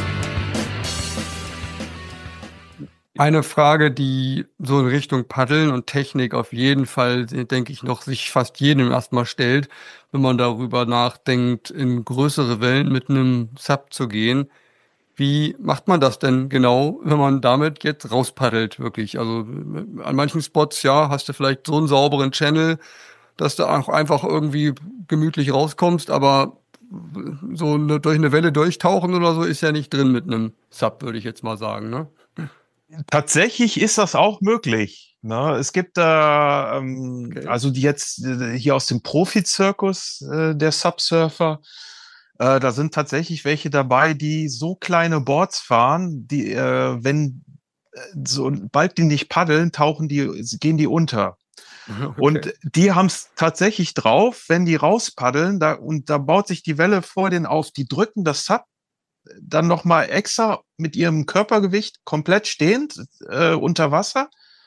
Eine Frage, die so in Richtung Paddeln und Technik auf jeden Fall, denke ich, noch sich fast jedem erstmal stellt, wenn man darüber nachdenkt, in größere Wellen mit einem Sub zu gehen. Wie macht man das denn genau, wenn man damit jetzt rauspaddelt, wirklich? Also an manchen Spots, ja, hast du vielleicht so einen sauberen Channel, dass du auch einfach irgendwie gemütlich rauskommst, aber so eine, durch eine Welle durchtauchen oder so ist ja nicht drin mit einem Sub, würde ich jetzt mal sagen, ne? Tatsächlich ist das auch möglich. Ne? Es gibt da, ähm, okay. also die jetzt äh, hier aus dem Profi-Zirkus äh, der Subsurfer, äh, da sind tatsächlich welche dabei, die so kleine Boards fahren, die, äh, wenn äh, sobald die nicht paddeln, tauchen die, gehen die unter. Okay. Und die haben es tatsächlich drauf, wenn die rauspaddeln, da, und da baut sich die Welle vor denen auf, die drücken das Sub dann nochmal extra mit ihrem Körpergewicht komplett stehend äh, unter Wasser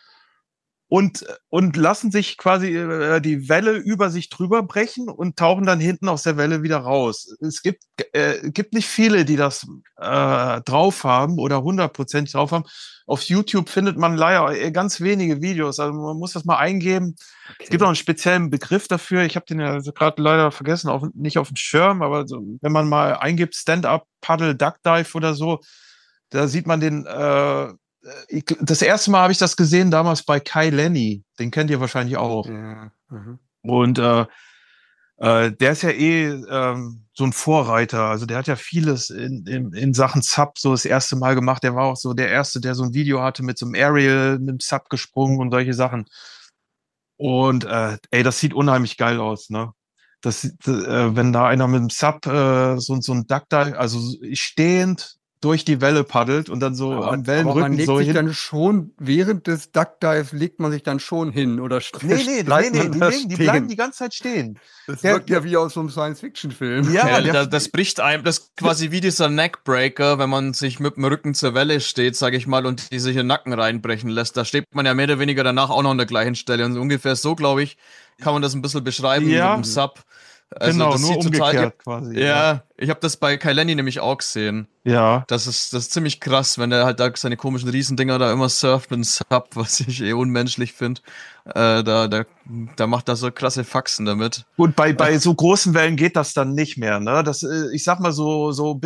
und, und lassen sich quasi äh, die Welle über sich drüber brechen und tauchen dann hinten aus der Welle wieder raus. Es gibt, äh, gibt nicht viele, die das äh, drauf haben oder hundertprozentig drauf haben. Auf YouTube findet man leider ganz wenige Videos. Also man muss das mal eingeben. Okay. Es gibt auch einen speziellen Begriff dafür. Ich habe den ja also gerade leider vergessen, auf, nicht auf dem Schirm, aber so, wenn man mal eingibt Stand-Up, Paddle, Duck Dive oder so, da sieht man den. Äh, ich, das erste Mal habe ich das gesehen damals bei Kai Lenny. Den kennt ihr wahrscheinlich auch. Ja. Mhm. Und äh, äh, der ist ja eh ähm, so ein Vorreiter. Also der hat ja vieles in, in, in Sachen Sub so das erste Mal gemacht. Der war auch so der Erste, der so ein Video hatte mit so einem Aerial, mit einem Sub gesprungen und solche Sachen. Und äh, ey, das sieht unheimlich geil aus, ne? Das, äh, wenn da einer mit dem Sub äh, so, so ein Duck Dive, also stehend durch die Welle paddelt und dann so aber, am Wellenrücken aber man legt so sich hin. dann schon, während des Duckdives legt man sich dann schon hin oder Nee, nee, nee, nee, die, legen, die bleiben die ganze Zeit stehen. Das der, wirkt ja wie aus so einem Science-Fiction-Film. Ja, ja das, das bricht einem, das ist quasi wie dieser Neckbreaker, wenn man sich mit dem Rücken zur Welle steht, sag ich mal, und die sich in den Nacken reinbrechen lässt. Da steht man ja mehr oder weniger danach auch noch an der gleichen Stelle. Und ungefähr so, glaube ich, kann man das ein bisschen beschreiben ja. mit dem Sub. Also genau, das nur sieht umgekehrt total, quasi. Ja, Ja, ich habe das bei Kai Lenny nämlich auch gesehen. Ja. Das ist, das ist ziemlich krass, wenn er halt da seine komischen Riesendinger da immer surft mit dem Sub, was ich eh unmenschlich finde. Äh, da, da, da macht er so krasse Faxen damit. Gut, bei, bei so großen Wellen geht das dann nicht mehr, ne? Das, ich sag mal so, so bis Head High ungefähr. Wenn die Welle noch größer ist, ich glaube, das funktioniert dann nicht mehr.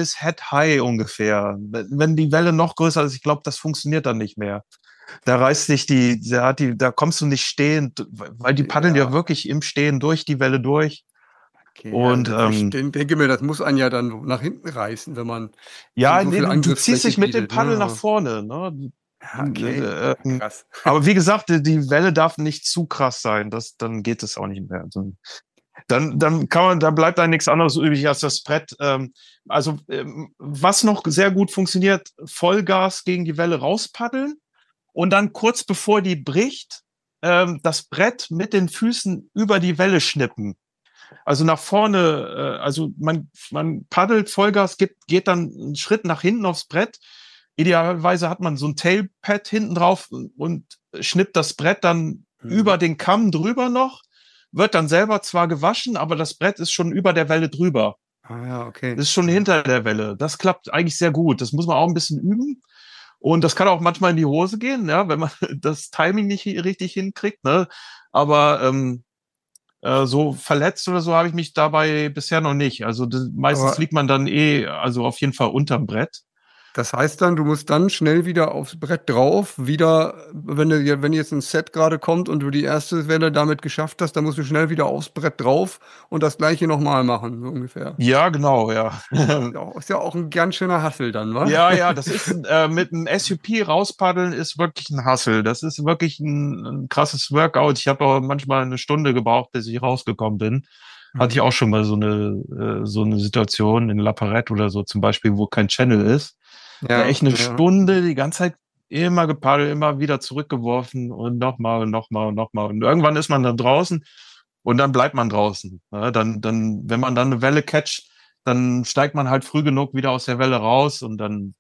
Da reißt sich die, da hat die, da kommst du nicht stehend, weil die paddeln ja, ja wirklich im Stehen durch die Welle durch. Okay, und ja, ähm, ich denke mir, das muss einen ja dann nach hinten reißen, wenn man ja, so nee, viel du, du ziehst Angriffsfläche dich mit dem bietet, Paddel ne? nach vorne. Ne? Ja, okay, Äh, äh, krass. aber wie gesagt, die, die Welle darf nicht zu krass sein, das, dann geht es auch nicht mehr. Also, dann, dann kann man, da bleibt dann nichts anderes übrig als das Brett. Ähm, also ähm, was noch sehr gut funktioniert, Vollgas gegen die Welle rauspaddeln und dann kurz bevor die bricht, ähm, das Brett mit den Füßen über die Welle schnippen. Also nach vorne, äh, also man, man paddelt Vollgas, geht, geht dann einen Schritt nach hinten aufs Brett. Idealerweise hat man so ein Tailpad hinten drauf und schnippt das Brett dann Mhm. über den Kamm drüber noch, wird dann selber zwar gewaschen, aber das Brett ist schon über der Welle drüber. Ah ja, okay. Das ist schon hinter der Welle. Das klappt eigentlich sehr gut. Das muss man auch ein bisschen üben. Und das kann auch manchmal in die Hose gehen, ja, wenn man das Timing nicht richtig hinkriegt. Ne? Aber ähm, äh, so verletzt oder so habe ich mich dabei bisher noch nicht. Also das, meistens Aber liegt man dann eh, also auf jeden Fall unterm Brett. das heißt dann, du musst dann schnell wieder aufs Brett drauf, wieder, wenn du, wenn jetzt ein Set gerade kommt und du die erste Welle damit geschafft hast, dann musst du schnell wieder aufs Brett drauf und das gleiche nochmal machen, so ungefähr. Ja, genau, ja. Ist ja auch, ist ja auch ein ganz schöner Hassel dann, wa? Ja, ja, das ist äh, mit einem S U P rauspaddeln ist wirklich ein Hassel. Das ist wirklich ein, ein krasses Workout. Ich habe auch manchmal eine Stunde gebraucht, bis ich rausgekommen bin. Hatte ich auch schon mal so eine äh, so eine Situation in La Parette oder so zum Beispiel, wo kein Channel ist. Da Ja, echt eine ja. Stunde die ganze Zeit immer gepaddelt, immer wieder zurückgeworfen und nochmal und nochmal und nochmal. Und irgendwann ist man dann draußen und dann bleibt man draußen. Ja, dann, dann, wenn man dann eine Welle catcht, dann steigt man halt früh genug wieder aus der Welle raus und dann,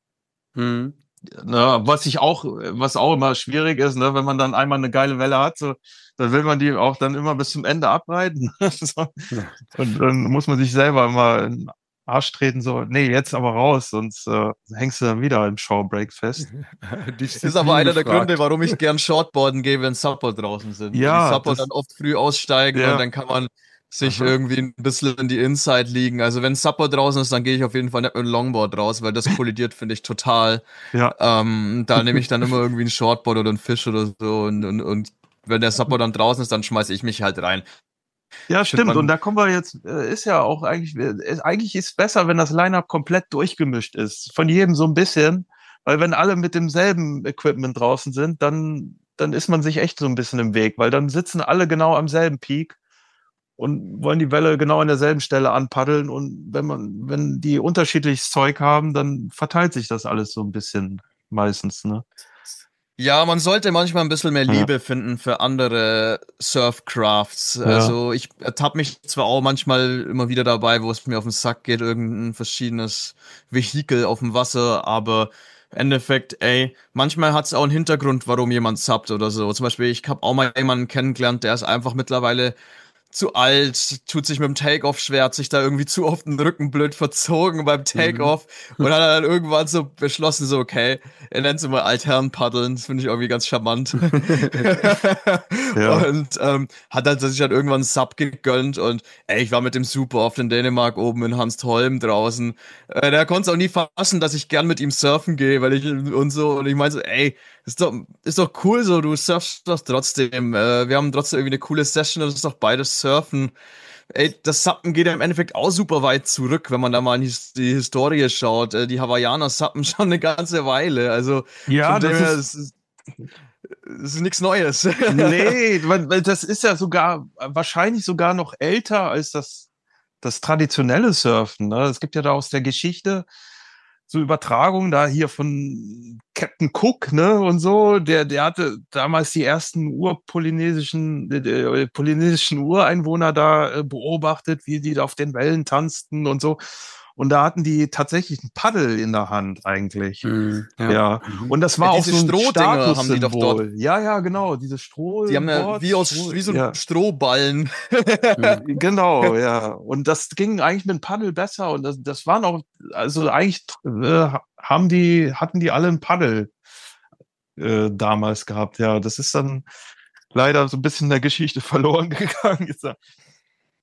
Hm. ne, was ich auch, was auch immer schwierig ist, ne, wenn man dann einmal eine geile Welle hat, so, dann will man die auch dann immer bis zum Ende abreiten. So. Ja. Und dann muss man sich selber immer in den Arsch treten, so, nee, jetzt aber raus, sonst äh, hängst du dann wieder im Showbreak fest. Das ist aber einer der Gründe, warum ich gern Shortboarden gehe, wenn Supper draußen sind. Ja, Weil die Supper das- dann oft früh aussteigen Ja. und dann kann man sich Aha. irgendwie ein bisschen in die Inside liegen. Also wenn Supper draußen ist, dann gehe ich auf jeden Fall nicht mit dem Longboard raus, weil das kollidiert, finde ich, total. Ja. Ähm, da nehme ich dann immer irgendwie ein Shortboard oder ein Fisch oder so und, und, und wenn der Supper dann draußen ist, dann schmeiße ich mich halt rein. Ja, Ich find, stimmt. man- Und da kommen wir jetzt, äh, ist ja auch eigentlich, äh, eigentlich ist es besser, wenn das Line-Up komplett durchgemischt ist. Von jedem so ein bisschen. Weil wenn alle mit demselben Equipment draußen sind, dann, dann ist man sich echt so ein bisschen im Weg, weil dann sitzen alle genau am selben Peak und wollen die Welle genau an derselben Stelle anpaddeln. Und wenn man, wenn die unterschiedliches Zeug haben, dann verteilt sich das alles so ein bisschen meistens, ne? Ja, man sollte manchmal ein bisschen mehr Ja. Liebe finden für andere Surfcrafts. Ja. Also ich ertappe mich zwar auch manchmal immer wieder dabei, wo es mir auf den Sack geht, irgendein verschiedenes Vehikel auf dem Wasser, aber im Endeffekt, ey, manchmal hat es auch einen Hintergrund, warum jemand subbt oder so. Zum Beispiel, ich habe auch mal jemanden kennengelernt, der ist einfach mittlerweile zu alt, tut sich mit dem Take-Off schwer, hat sich da irgendwie zu oft den Rücken blöd verzogen beim Take-Off Mhm. und hat dann irgendwann so beschlossen, so, okay, er nennt es immer Altherren-Paddeln, das finde ich irgendwie ganz charmant. Ja. Und ähm, hat halt sich halt irgendwann einen Sub gegönnt und ey, ich war mit dem super oft in Dänemark oben in Hanstholm draußen. Äh, der konnte es auch nie fassen, dass ich gern mit ihm surfen gehe, weil ich und so, und ich meinte so, ey, ist doch, ist doch cool so, du surfst doch trotzdem. Äh, wir haben trotzdem irgendwie eine coole Session, das ist doch beides Surfen. Ey, das Suppen geht ja im Endeffekt auch super weit zurück, wenn man da mal in die Historie schaut. Äh, die Hawaiianer suppen schon eine ganze Weile. Also Ja, von dem das her, ist, das ist, das ist nichts Neues. nee, weil, weil das ist ja sogar, wahrscheinlich sogar noch älter als das, das traditionelle Surfen. Ne? Es gibt ja da aus der Geschichte so Übertragungen da hier von Captain Cook, ne, und so, der, der hatte damals die ersten urpolynesischen, äh, polynesischen Ureinwohner da äh, beobachtet, wie die da auf den Wellen tanzten und so. Und da hatten die tatsächlich ein Paddel in der Hand eigentlich. Mhm. Ja. Ja. Mhm. Und das war Ja, auch diese so ein Strohdinger haben die doch dort. Statussymbol. Ja, ja, genau, diese Stroh. Die haben ja wie aus wie so ein ja. Strohballen. Mhm. Genau, ja. Und das ging eigentlich mit dem Paddel besser. Und das, das waren auch, also eigentlich äh, haben die, hatten die alle ein Paddel äh, damals gehabt. Ja, das ist dann leider so ein bisschen in der Geschichte verloren gegangen.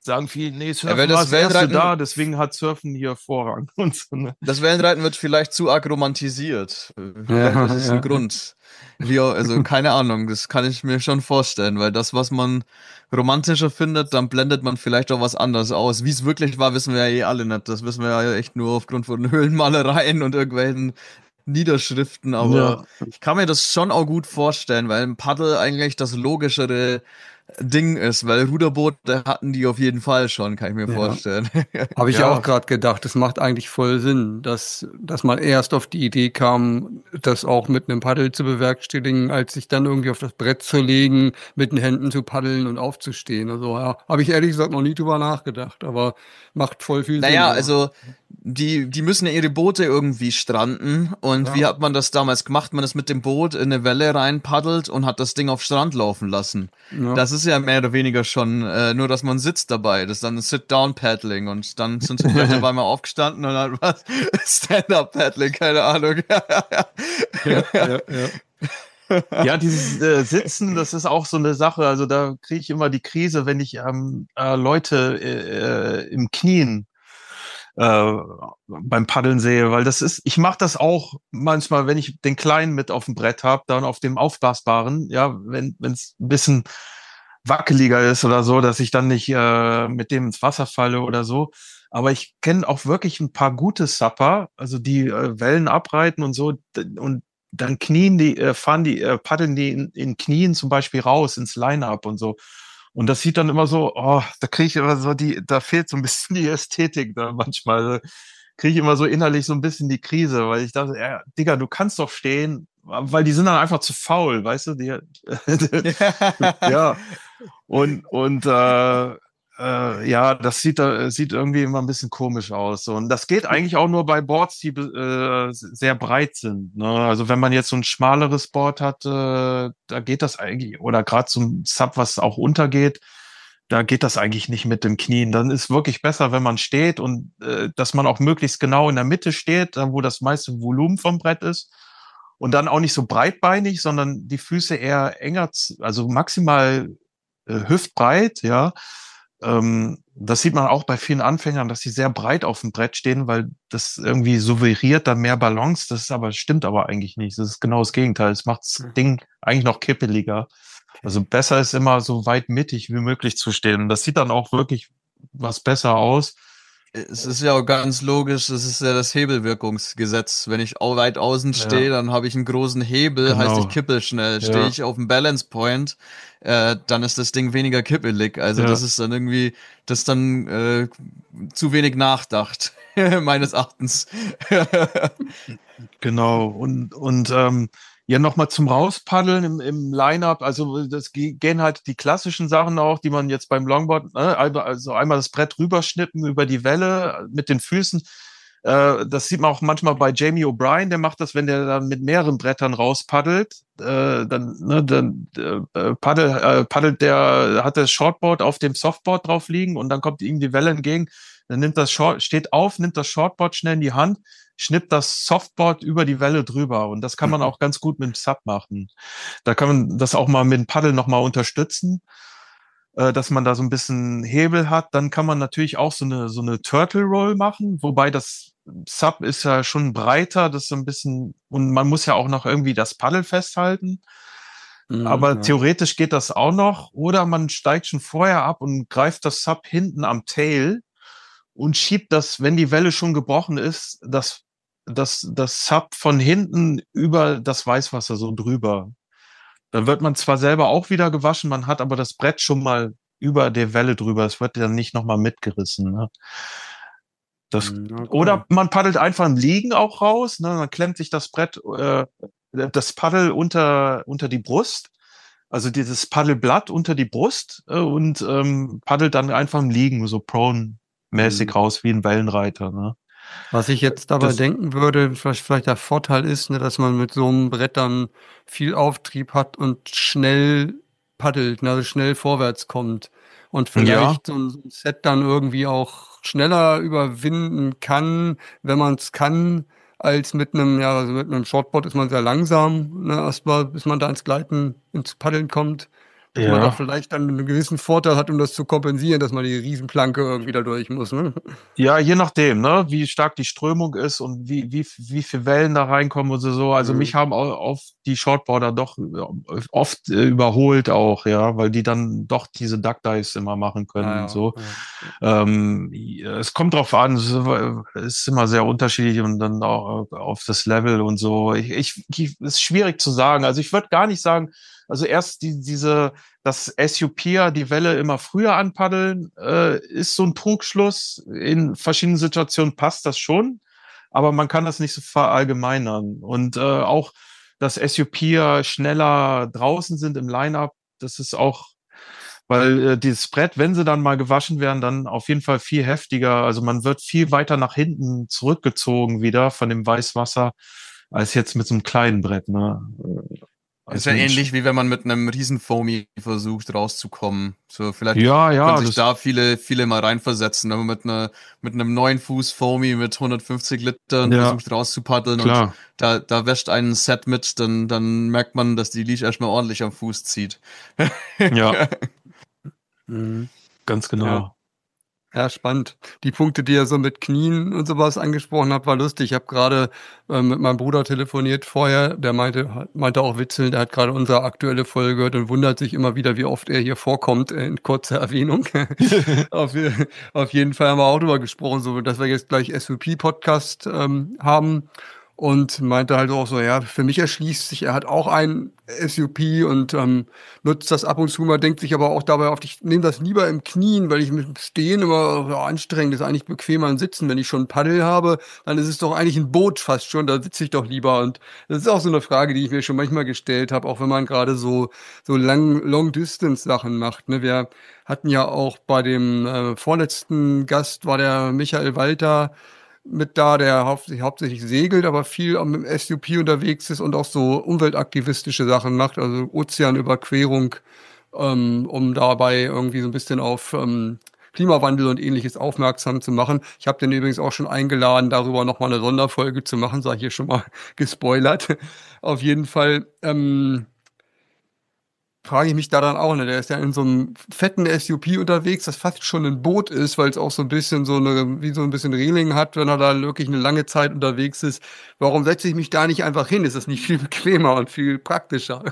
sagen viele, nee, Ja, Surfen weil war das das erste Wellenreiten, da, deswegen hat Surfen hier Vorrang. Und so, ne? das Wellenreiten wird vielleicht zu arg romantisiert. Vielleicht Ja, ist es ja, ein ja. Grund. Wie, auch- also keine Ahnung, das kann ich mir schon vorstellen, weil das, was man romantischer findet, dann blendet man vielleicht auch was anderes aus. Wie es wirklich war, wissen wir ja eh alle nicht. Das wissen wir ja echt nur aufgrund von Höhlenmalereien und irgendwelchen Niederschriften, aber Ja, ich kann mir das schon auch gut vorstellen, weil ein Paddel eigentlich das logischere Ding ist, weil Ruderboote hatten die auf jeden Fall schon, kann ich mir Ja. vorstellen. Habe ich ja auch ja, gerade gedacht, es macht eigentlich voll Sinn, dass, dass man erst auf die Idee kam, das auch mit einem Paddel zu bewerkstelligen, als sich dann irgendwie auf das Brett zu legen, mit den Händen zu paddeln und aufzustehen. Also ja, habe ich ehrlich gesagt noch nie drüber nachgedacht, aber macht voll viel Sinn. Naja, Ja. also die, die müssen ja ihre Boote irgendwie stranden. Und Ja. wie hat man das damals gemacht? Man ist mit dem Boot in eine Welle reinpaddelt und hat das Ding auf Strand laufen lassen. Ja. Das ist ja mehr oder weniger schon äh, nur, dass man sitzt dabei. Das ist dann Sit-Down-Paddling und dann sind die Leute auf einmal aufgestanden und dann was Stand-Up-Paddling, keine Ahnung. Ja, ja, ja. ja, dieses äh, Sitzen, das ist auch so eine Sache. Also da kriege ich immer die Krise, wenn ich ähm, äh, Leute äh, äh, im Knien äh, beim Paddeln sehe, weil das ist, ich mache das auch manchmal, wenn ich den Kleinen mit auf dem Brett habe, dann auf dem aufblasbaren, ja, wenn wenn es ein bisschen wackeliger ist oder so, dass ich dann nicht äh, mit dem ins Wasser falle oder so. Aber ich kenne auch wirklich ein paar gute Supper, also die äh, Wellen abreiten und so d- und dann knien die, äh, fahren die, äh, paddeln die in, in Knien zum Beispiel raus ins Line-Up und so. Und das sieht dann immer so, oh, da kriege ich immer so die, da fehlt so ein bisschen die Ästhetik da manchmal. Da kriege ich immer so innerlich so ein bisschen die Krise, weil ich dachte, ja, Digga, du kannst doch stehen, weil die sind dann einfach zu faul, weißt du? Die, ja, und, und äh, äh, ja, das sieht, da sieht irgendwie immer ein bisschen komisch aus. So. Und das geht eigentlich auch nur bei Boards, die äh, sehr breit sind. Ne? Also wenn man jetzt so ein schmaleres Board hat, äh, da geht das eigentlich, oder gerade so ein Sub, was auch untergeht, da geht das eigentlich nicht mit dem Knien. Dann ist wirklich besser, wenn man steht und äh, dass man auch möglichst genau in der Mitte steht, da wo das meiste Volumen vom Brett ist. Und dann auch nicht so breitbeinig, sondern die Füße eher enger, z- also maximal äh, hüftbreit, ja. Ähm, das sieht man auch bei vielen Anfängern, dass sie sehr breit auf dem Brett stehen, weil das irgendwie suggeriert dann mehr Balance. Das ist aber, stimmt aber eigentlich nicht. Das ist genau das Gegenteil. Es macht das Ding eigentlich noch kippeliger. Also besser ist immer so weit mittig wie möglich zu stehen. Und das sieht dann auch wirklich was besser aus. Es ist ja auch ganz logisch, das ist ja das Hebelwirkungsgesetz. Wenn ich au- weit außen stehe, Ja, dann habe ich einen großen Hebel, heißt ich genau. kippel schnell. Stehe Ja, ich auf dem Balance Point, äh, dann ist das Ding weniger kippelig. Also das ja. ist dann irgendwie, das ist dann äh, zu wenig nachdacht, meines Erachtens. Genau, und, und ähm, ja, nochmal zum Rauspaddeln im, im Line-Up, also das ge- gehen halt die klassischen Sachen auch, die man jetzt beim Longboard, ne, also also einmal das Brett rüberschnippen über die Welle mit den Füßen. Äh, das sieht man auch manchmal bei Jamie O'Brien, der macht das, wenn der dann mit mehreren Brettern rauspaddelt, äh, dann, ne, dann äh, paddel, äh, paddelt der, hat das Shortboard auf dem Softboard drauf liegen und dann kommt ihm die Welle entgegen, dann nimmt das Short, steht auf, nimmt das Shortboard schnell in die Hand, schnippt das Softboard über die Welle drüber. Und das kann man auch ganz gut mit dem Sub machen. Da kann man das auch mal mit dem Paddel nochmal unterstützen, äh, dass man da so ein bisschen Hebel hat. Dann kann man natürlich auch so eine, so eine Turtle Roll machen, wobei das Sub ist ja schon breiter, das ist so ein bisschen, und man muss ja auch noch irgendwie das Paddel festhalten. Mhm, Aber ja. theoretisch geht das auch noch. Oder man steigt schon vorher ab und greift das Sub hinten am Tail und schiebt das, wenn die Welle schon gebrochen ist, das, das, das Sub von hinten über das Weißwasser so drüber. Dann wird man zwar selber auch wieder gewaschen, man hat aber das Brett schon mal über der Welle drüber. Es wird dann nicht nochmal mitgerissen. Ne? Das, Mhm, okay. oder man paddelt einfach im Liegen auch raus. Ne? Man klemmt sich das Brett, äh, das Paddel unter, unter die Brust. Also dieses Paddelblatt unter die Brust äh, und ähm, paddelt dann einfach im Liegen, so prone-mäßig Mhm. raus wie ein Wellenreiter. Ne? Was ich jetzt dabei Das, denken würde, vielleicht, vielleicht der Vorteil ist, ne, dass man mit so einem Brett dann viel Auftrieb hat und schnell paddelt, ne, also schnell vorwärts kommt und ja, vielleicht so ein Set dann irgendwie auch schneller überwinden kann, wenn man es kann, als mit einem, ja, also mit einem Shortboard ist man sehr langsam, ne, erstmal, bis man da ins Gleiten, ins Paddeln kommt. Dass ja. man da vielleicht dann einen gewissen Vorteil hat, um das zu kompensieren, dass man die Riesenplanke irgendwie da durch muss. Ne? Ja, je nachdem, ne, wie stark die Strömung ist und wie, wie, wie viele Wellen da reinkommen und so. Also mhm. mich haben auch oft die Shortboarder doch oft äh, überholt auch, ja, weil die dann doch diese Duck Dives immer machen können ah, ja. und so. Ja. Ähm, es kommt drauf an, es ist immer sehr unterschiedlich und dann auch auf das Level und so. Ich, ich, ich ist schwierig zu sagen. Also ich würde gar nicht sagen, also erst die, diese, das S U P, die Welle immer früher anpaddeln, äh, ist so ein Trugschluss. In verschiedenen Situationen passt das schon, aber man kann das nicht so verallgemeinern. Und äh, auch, dass S U P schneller draußen sind im Line-Up, das ist auch, weil äh, dieses Brett, wenn sie dann mal gewaschen werden, dann auf jeden Fall viel heftiger. Also man wird viel weiter nach hinten zurückgezogen wieder von dem Weißwasser, als jetzt mit so einem kleinen Brett, ne? Das ist ja ähnlich, wie wenn man mit einem riesen Foamy versucht rauszukommen. So, vielleicht ja, ja, können sich da viele, viele mal reinversetzen, wenn man mit einer, mit einem neun Fuß Foamy mit hundertfünfzig Litern ja, versucht rauszupaddeln klar. Und da, da wäscht einen Set mit, dann, dann merkt man, dass die Leash erstmal ordentlich am Fuß zieht. Ja. mhm. Ganz genau. Ja. Ja, spannend. Die Punkte, die ihr so mit Knien und sowas angesprochen habt, war lustig. Ich habe gerade äh, mit meinem Bruder telefoniert vorher. Der meinte, meinte auch witzelnd, der hat gerade unsere aktuelle Folge gehört und wundert sich immer wieder, wie oft er hier vorkommt, in kurzer Erwähnung. auf, auf jeden Fall haben wir auch darüber gesprochen, so dass wir jetzt gleich S U P-Podcast ähm, haben. Und meinte halt auch so, ja, für mich erschließt sich, er hat auch ein S U P und ähm, nutzt das ab und zu mal, denkt sich aber auch dabei auf, ich nehme das lieber im Knien, weil ich mit dem Stehen immer ja, anstrengend ist, eigentlich bequemer im Sitzen. Wenn ich schon ein Paddel habe, dann ist es doch eigentlich ein Boot fast schon, da sitze ich doch lieber. Und das ist auch so eine Frage, die ich mir schon manchmal gestellt habe, auch wenn man gerade so so lang Long-Distance-Sachen macht. Ne? Wir hatten ja auch bei dem äh, vorletzten Gast, war der Michael Walter, mit da, der hauptsächlich, hauptsächlich segelt, aber viel mit dem S U P unterwegs ist und auch so umweltaktivistische Sachen macht, also Ozeanüberquerung, ähm, um dabei irgendwie so ein bisschen auf ähm, Klimawandel und ähnliches aufmerksam zu machen. Ich habe den übrigens auch schon eingeladen, darüber nochmal eine Sonderfolge zu machen, sei hier schon mal gespoilert. Auf jeden Fall ähm, frage ich mich da dann auch, ne? Der ist ja in so einem fetten S U P unterwegs, das fast schon ein Boot ist, weil es auch so ein bisschen so eine, wie so ein bisschen Reling hat, wenn er da wirklich eine lange Zeit unterwegs ist. Warum setze ich mich da nicht einfach hin? Ist das nicht viel bequemer und viel praktischer?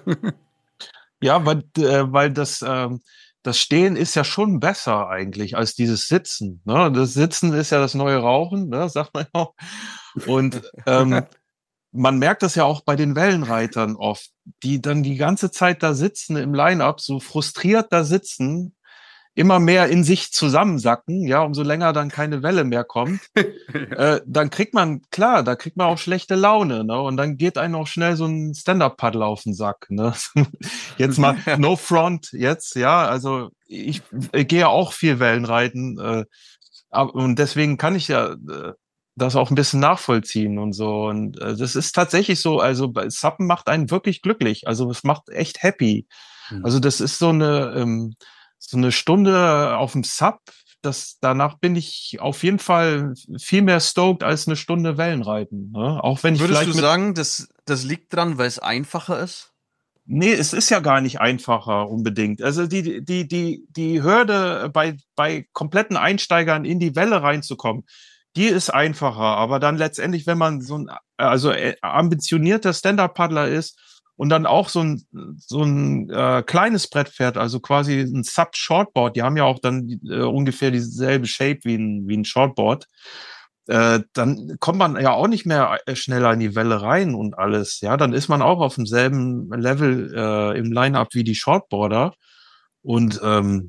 Ja, weil, äh, weil das, äh, das Stehen ist ja schon besser eigentlich als dieses Sitzen. Ne? Das Sitzen ist ja das neue Rauchen, ne? Sagt man auch. Und ähm, man merkt das ja auch bei den Wellenreitern oft, die dann die ganze Zeit da sitzen im Line-Up, so frustriert da sitzen, immer mehr in sich zusammensacken, ja, umso länger dann keine Welle mehr kommt, äh, dann kriegt man, klar, da kriegt man auch schlechte Laune, ne, und dann geht einem auch schnell so ein Stand-Up-Paddle auf den Sack, ne. Jetzt mal no front jetzt, ja, also ich, ich gehe auch viel Wellenreiten, äh, und deswegen kann ich ja äh, das auch ein bisschen nachvollziehen und so. Und äh, das ist tatsächlich so, also Suppen macht einen wirklich glücklich. Also es macht echt happy. Mhm. Also das ist so eine, ähm, so eine Stunde auf dem Sub, das, danach bin ich auf jeden Fall viel mehr stoked als eine Stunde Wellenreiten. Ne? Auch wenn ich Würdest vielleicht du sagen, das, das liegt dran, weil es einfacher ist? Nee, es ist ja gar nicht einfacher unbedingt. Also die, die, die, die Hürde bei, bei kompletten Einsteigern in die Welle reinzukommen, die ist einfacher, aber dann letztendlich, wenn man so ein also ambitionierter Stand-Up-Paddler ist und dann auch so ein so ein äh, kleines Brett fährt, also quasi ein Sub-Shortboard, die haben ja auch dann äh, ungefähr dieselbe Shape wie ein wie ein Shortboard, äh, dann kommt man ja auch nicht mehr schneller in die Welle rein und alles, ja, dann ist man auch auf demselben Level äh, im Line-Up wie die Shortboarder und ähm,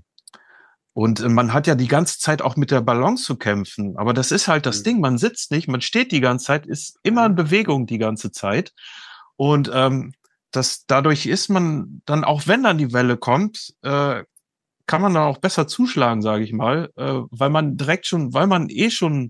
Und man hat ja die ganze Zeit auch mit der Balance zu kämpfen. Aber das ist halt das mhm. Ding. Man sitzt nicht, man steht die ganze Zeit, ist immer in Bewegung die ganze Zeit. Und ähm, das, dadurch ist man dann, auch wenn dann die Welle kommt, äh, kann man dann auch besser zuschlagen, sage ich mal, äh, weil man direkt schon, weil man eh schon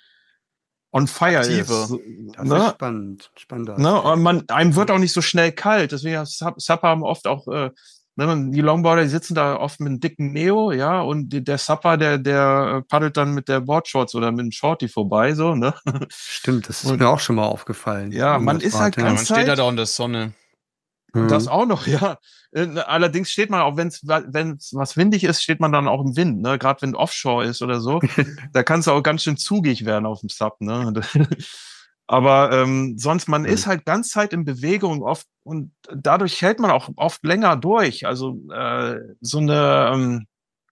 on fire Aktiver. ist. Das ne? ist spannend. Spannend. Ne? Und man, einem wird auch nicht so schnell kalt. Deswegen Supper haben oft auch äh, die Longboarder, die sitzen da oft mit einem dicken Neo, ja, und der Supper, der, der paddelt dann mit der Boardshorts oder mit dem Shorty vorbei, so, ne? Stimmt, das ist und, mir auch schon mal aufgefallen. Ja, man ist halt ja, man steht halt auch in der Sonne. Das Mhm. auch noch, ja. Äh, Allerdings steht man auch, wenn es wenn es was windig ist, steht man dann auch im Wind, ne? Gerade wenn Offshore ist oder so, da kann es auch ganz schön zugig werden auf dem Sub, ne? Aber ähm, sonst, man ist halt ganz Zeit in Bewegung oft und dadurch hält man auch oft länger durch. Also äh, so eine ähm,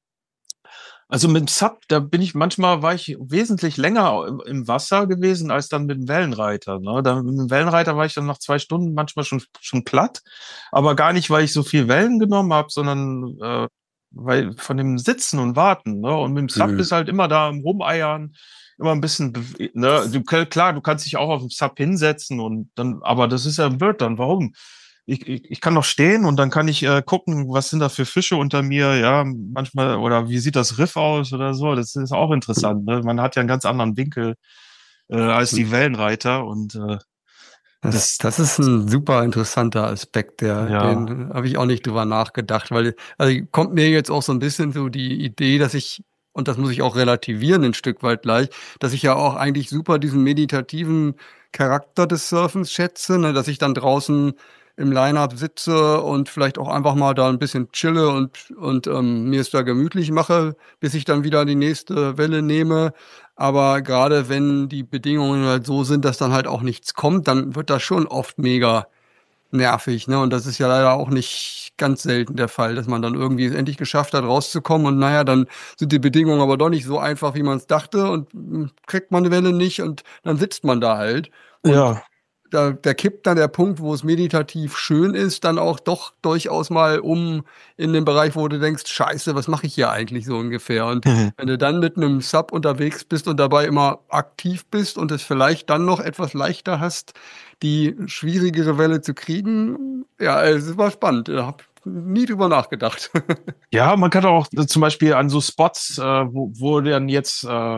also mit dem Sub, da bin ich manchmal war ich wesentlich länger im, im Wasser gewesen als dann mit dem Wellenreiter. Ne? Dann, mit dem Wellenreiter war ich dann nach zwei Stunden manchmal schon schon platt, aber gar nicht, weil ich so viel Wellen genommen habe, sondern äh, weil von dem Sitzen und Warten. Ne? Und mit dem Sub Mhm. bist halt immer da am Rumeiern, immer ein bisschen. bewe- Ne? Du, klar, du kannst dich auch auf dem Sub hinsetzen und dann, aber das ist ja blöd dann. Warum? Ich, ich, ich kann noch stehen und dann kann ich äh, gucken, was sind da für Fische unter mir, ja, manchmal, oder wie sieht das Riff aus oder so. Das ist auch interessant. Ne? Man hat ja einen ganz anderen Winkel äh, als die Wellenreiter und äh, Das, das, das ist ein super interessanter Aspekt, der, ja, den habe ich auch nicht drüber nachgedacht, weil, also kommt mir jetzt auch so ein bisschen so die Idee, dass ich, und das muss ich auch relativieren ein Stück weit gleich, dass ich ja auch eigentlich super diesen meditativen Charakter des Surfens schätze, ne, dass ich dann draußen im Line-Up sitze und vielleicht auch einfach mal da ein bisschen chille und, und ähm, mir es da gemütlich mache, bis ich dann wieder die nächste Welle nehme. Aber gerade wenn die Bedingungen halt so sind, dass dann halt auch nichts kommt, dann wird das schon oft mega nervig, ne? Und das ist ja leider auch nicht ganz selten der Fall, dass man dann irgendwie es endlich geschafft hat, rauszukommen und naja, dann sind die Bedingungen aber doch nicht so einfach, wie man es dachte und mm, kriegt man eine Welle nicht und dann sitzt man da halt. Und ja, da, da kippt dann der Punkt, wo es meditativ schön ist, dann auch doch durchaus mal um in den Bereich, wo du denkst, Scheiße, was mache ich hier eigentlich so ungefähr? Und wenn du dann mit einem Sub unterwegs bist und dabei immer aktiv bist und es vielleicht dann noch etwas leichter hast, die schwierigere Welle zu kriegen, ja, es war spannend. Ich habe nie drüber nachgedacht. ja, man kann auch äh, zum Beispiel an so Spots, äh, wo, wo dann jetzt äh,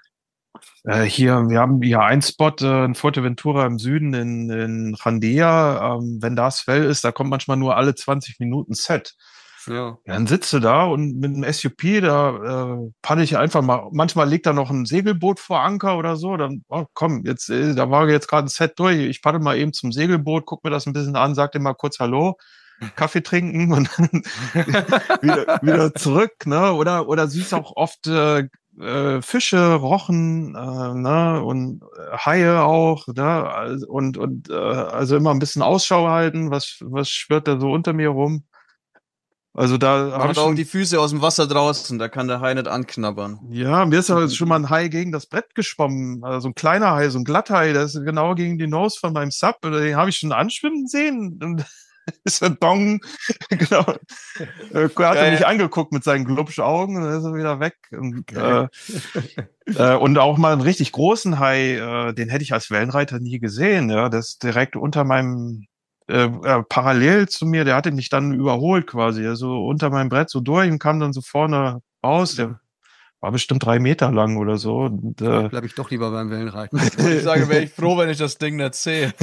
Äh, hier, wir haben hier einen Spot äh, in Fuerteventura im Süden in, in Jandía. Ähm, wenn da Swell ist, da kommt manchmal nur alle zwanzig Minuten Set. Ja. Ja, dann sitzt du da und mit einem S U P, da äh, paddel ich einfach mal. Manchmal liegt da noch ein Segelboot vor Anker oder so. Dann, oh, komm, jetzt, äh, da war jetzt gerade ein Set durch. Ich paddel mal eben zum Segelboot, guck mir das ein bisschen an, sag dir mal kurz Hallo, Kaffee trinken und dann wieder, wieder zurück, ne? Oder, oder siehst auch oft äh, äh, Fische, Rochen, äh, ne? Und äh, Haie auch, ne? Also- Und, und äh, also immer ein bisschen Ausschau halten, was, was schwirrt da so unter mir rum. Also da Man habe hat ich auch schon, die Füße aus dem Wasser draußen, da kann der Hai nicht anknabbern. ja, mir ist ja jetzt schon mal ein Hai gegen das Brett geschwommen. Also ein kleiner Hai, so ein Glatthai, der ist genau gegen die Nose von meinem Sub. Den habe ich schon anschwimmen sehen. Und ist ein Dong, genau. Äh, Er hatte mich Geil. angeguckt mit seinen Glubschaugen und dann ist er wieder weg. Und, Okay. äh, äh, und auch mal einen richtig großen Hai, äh, den hätte ich als Wellenreiter nie gesehen. Ja, das ist direkt unter meinem, äh, äh, parallel zu mir, der hatte mich dann überholt quasi, also unter meinem Brett so durch und kam dann so vorne raus. Der war bestimmt drei Meter lang oder so. Und, Vielleicht äh, bleibe ich doch lieber beim Wellenreiten. Wollte ich sagen, wäre ich froh, wenn ich das Ding nicht sehe.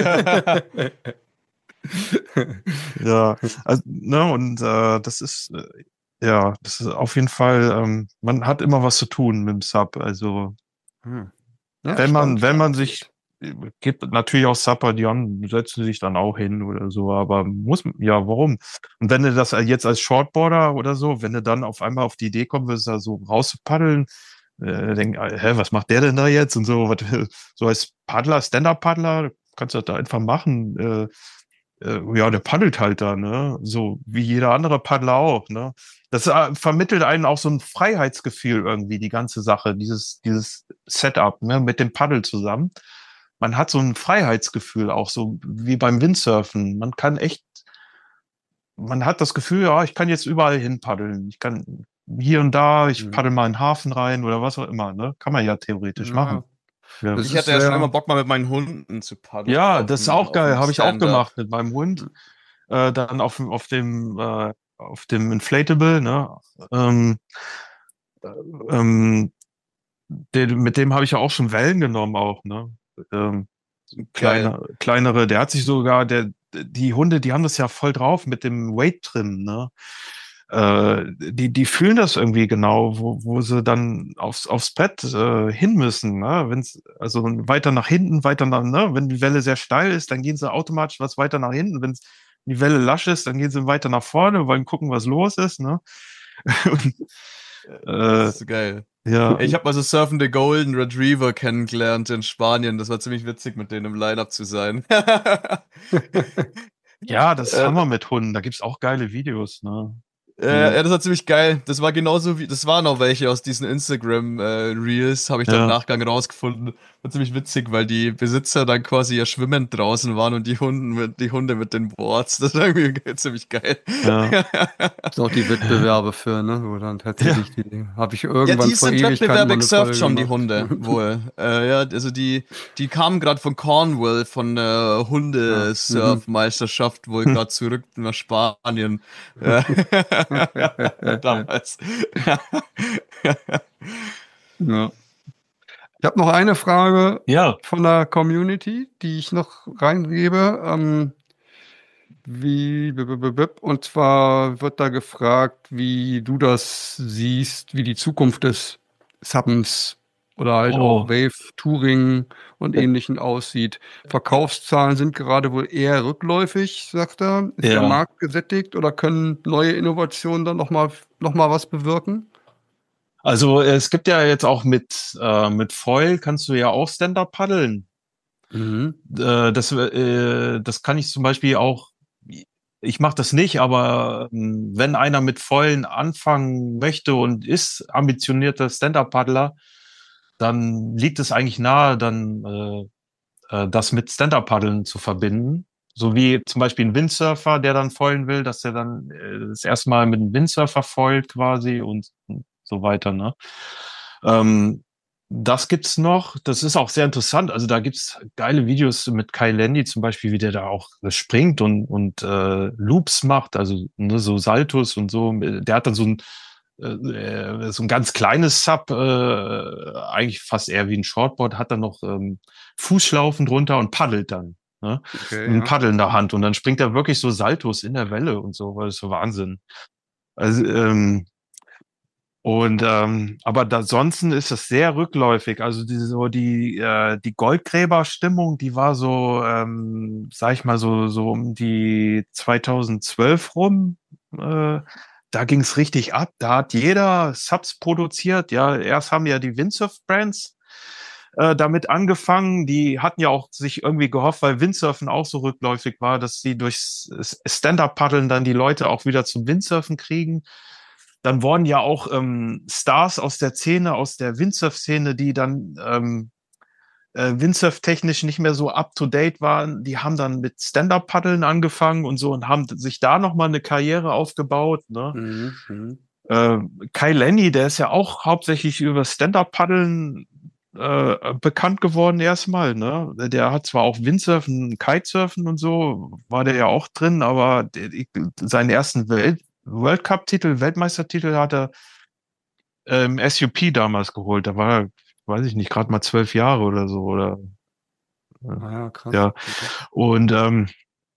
ja, also, ne, und äh, das ist, äh, ja, das ist auf jeden Fall, ähm, man hat immer was zu tun mit dem Sub. Also, Hm. Ja, wenn man, spannend, wenn man spannend. sich, gibt natürlich auch Supper, die an, setzen sich dann auch hin oder so, aber muss, ja, warum? Und wenn du das jetzt als Shortboarder oder so, wenn du dann auf einmal auf die Idee kommen würdest, da so rauszupaddeln, äh, denk, hä, was macht der denn da jetzt? Und so, was, so als Paddler, Stand-Up-Paddler, kannst du das da einfach machen. Äh, äh, ja, der paddelt halt da, ne? So wie jeder andere Paddler auch, ne? Das äh, vermittelt einen auch so ein Freiheitsgefühl irgendwie, die ganze Sache, dieses, dieses Setup, ne, mit dem Paddel zusammen. Man hat so ein Freiheitsgefühl, auch so wie beim Windsurfen. Man kann echt, man hat das Gefühl, ja, ich kann jetzt überall hin paddeln. Ich kann hier und da, ich Mhm. paddel mal in den Hafen rein oder was auch immer, ne? Kann man ja theoretisch Ja, machen. Ja, das Ich ist hatte ja schon immer sehr. Bock, mal mit meinen Hunden zu paddeln ja, auf das ist dem, auch auf geil, dem habe ich auch Stand-up. gemacht mit meinem Hund. Äh, dann auf, dem- auf dem äh, auf dem Inflatable, ne? Ähm, ähm, den, mit dem habe ich ja auch schon Wellen genommen auch, ne? Ähm, Geil. kleine, kleinere, der hat sich sogar, der, die Hunde, die haben das ja voll drauf mit dem Weight Trim, ne? Äh, die, die fühlen das irgendwie genau, wo, wo sie dann aufs, aufs Brett äh, hin müssen, ne? Wenn's, also weiter nach hinten, weiter nach, ne? Wenn die Welle sehr steil ist, dann gehen sie automatisch was weiter nach hinten. Wenn es die Welle lasch ist, dann gehen sie weiter nach vorne, wollen gucken, was los ist, ne? Und, äh, Das ist geil. ja. Ich habe mal so Surfen the Golden Retriever kennengelernt in Spanien. Das war ziemlich witzig, mit denen im Line-Up zu sein. Ja, das Äh, haben wir mit Hunden. Da gibt's auch geile Videos, ne? Äh, ja, das war ziemlich geil. Das war genauso wie, das waren auch welche aus diesen Instagram-Reels, habe ich dann im Ja. Nachgang rausgefunden. War ziemlich witzig, weil die Besitzer dann quasi ja schwimmend draußen waren und die Hunden mit, die Hunde mit den Boards. Das war irgendwie ziemlich geil. Ja. Gibt's auch die Wettbewerbe für, ne? Wo dann tatsächlich die, habe ich Ja, irgendwann die vor sind Ewigkeiten mal Wettbewerbe eine gesurft Folge schon, die gemacht. Hunde, wohl. Äh, ja, also die, die kamen gerade von Cornwall, von der Ja. Hundesurfmeisterschaft, wohl gerade zurück nach Spanien. Äh, Damals. Ja. Ich habe noch eine Frage Ja. von der Community, die ich noch reingebe. Ähm, wie, b- b- b- b- und zwar wird da gefragt, wie du das siehst, wie die Zukunft des Suppens oder halt auch Oh. Wave Touring und Ähnlichen aussieht. Verkaufszahlen sind gerade wohl eher rückläufig, sagt er. Ist der Ja. Markt gesättigt oder können neue Innovationen dann noch mal, noch mal was bewirken? Also es gibt ja jetzt auch mit, äh, mit Foil kannst du ja auch Stand-up paddeln. Mhm. Äh, das, äh, das kann ich zum Beispiel auch, ich mache das nicht, aber ähm, wenn einer mit Foilen anfangen möchte und ist ambitionierter Stand-up-Paddler, dann liegt es eigentlich nahe, dann äh, äh, das mit Stand-up-Paddeln zu verbinden. So wie zum Beispiel ein Windsurfer, der dann foilen will, dass er dann äh, das erste Mal mit einem Windsurfer foilt quasi und so weiter, ne? Ähm, das gibt's noch. Das ist auch sehr interessant. Also da gibt's geile Videos mit Kai Landy zum Beispiel, wie der da auch springt und, und äh, Loops macht, also ne, so Saltos und so. Der hat dann so ein äh, so ein ganz kleines Sub, äh, eigentlich fast eher wie ein Shortboard, hat dann noch ähm, Fußschlaufen drunter und paddelt dann. Ne? Okay, Ein ja. Paddel in der Hand und dann springt er wirklich so Saltos in der Welle und so, weil das ist so Wahnsinn. Also ähm, und ähm, aber da, ansonsten ist das sehr rückläufig. Also die, so die äh, die Goldgräberstimmung, die war so, ähm, sag ich mal so so um die zweitausendzwölf rum. Äh, da ging's richtig ab. Da hat jeder Subs produziert. Ja, erst haben ja die Windsurf-Brands äh, damit angefangen. Die hatten ja auch sich irgendwie gehofft, weil Windsurfen auch so rückläufig war, dass sie durchs Stand-up-Paddeln dann die Leute auch wieder zum Windsurfen kriegen. Dann wurden ja auch ähm, Stars aus der Szene, aus der Windsurf-Szene, die dann ähm, äh, Windsurf-technisch nicht mehr so up-to-date waren, die haben dann mit Stand-Up-Paddeln angefangen und so und haben sich da nochmal eine Karriere aufgebaut. Ne? Mhm. Mhm. Äh, Kai Lenny, der ist ja auch hauptsächlich über Stand-Up-Paddeln äh, bekannt geworden erstmal. Ne? Der hat zwar auch Windsurfen, Kitesurfen und so, war der ja auch drin, aber der, seinen ersten Welt World Cup-Titel, Weltmeistertitel hat er ähm, S U P damals geholt. Da war er, weiß ich nicht, gerade mal zwölf Jahre oder so. Oder Ah ja, krass. ja. Okay. Und ähm,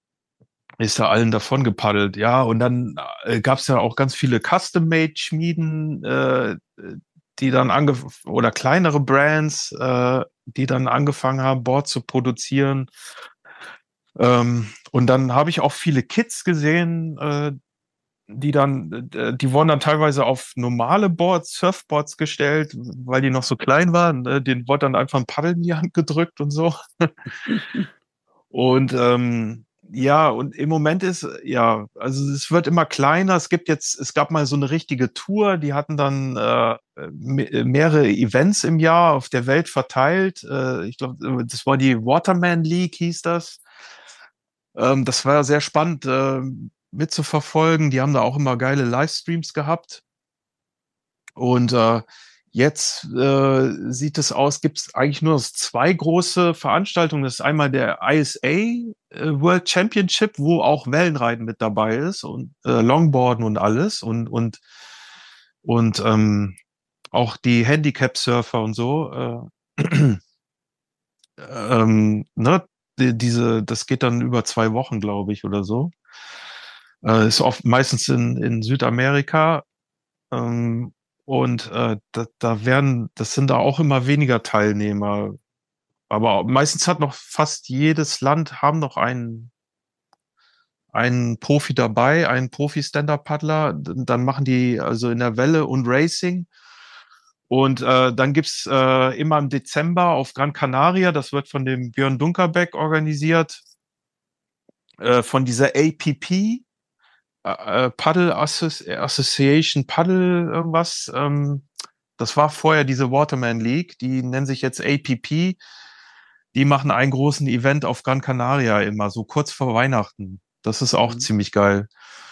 ist da allen davon gepaddelt. Ja, und dann äh, gab es ja auch ganz viele Custom-Made-Schmieden, äh, die dann angefangen, oder kleinere Brands, äh, die dann angefangen haben, Boards zu produzieren. Ähm, und dann habe ich auch viele Kids gesehen, äh, die dann, äh, die wurden dann teilweise auf normale Boards, Surfboards gestellt, weil die noch so klein waren. Ne? Denen wurde dann einfach ein Paddel in die Hand gedrückt und so. Und ähm, ja, und im Moment ist, ja, also es wird immer kleiner. Es gibt jetzt, es gab mal so eine richtige Tour, die hatten dann äh, me- mehrere Events im Jahr auf der Welt verteilt. Äh, ich glaube, das war die Waterman League, hieß das. Ähm, das war sehr spannend äh, mitzuverfolgen. Die haben da auch immer geile Livestreams gehabt. Und äh, jetzt äh, sieht es aus, gibt es eigentlich nur noch zwei große Veranstaltungen. Das ist einmal der I S A äh, World Championship, wo auch Wellenreiten mit dabei ist und äh, Longboarden und alles und und und ähm, auch die Handicap-Surfer und so. Äh, ähm, ne, die, diese, das geht dann über zwei Wochen, glaube ich, oder so. Äh, ist oft meistens in, in Südamerika. Ähm, und äh, da, da werden, das sind da auch immer weniger Teilnehmer. Aber meistens hat noch fast jedes Land haben noch einen einen Profi dabei, einen Profi-Stand-Up-Paddler. Dann machen die also in der Welle und Racing. Und äh, dann gibt's äh, immer im Dezember auf Gran Canaria, das wird von dem Björn Dunkerbeck organisiert, äh, von dieser A P P, äh, Paddle Associ Association Paddle irgendwas. Ähm, das war vorher diese Waterman League, die nennen sich jetzt A P P. Die machen einen großen Event auf Gran Canaria immer, so kurz vor Weihnachten. Das ist auch mhm. ziemlich geil.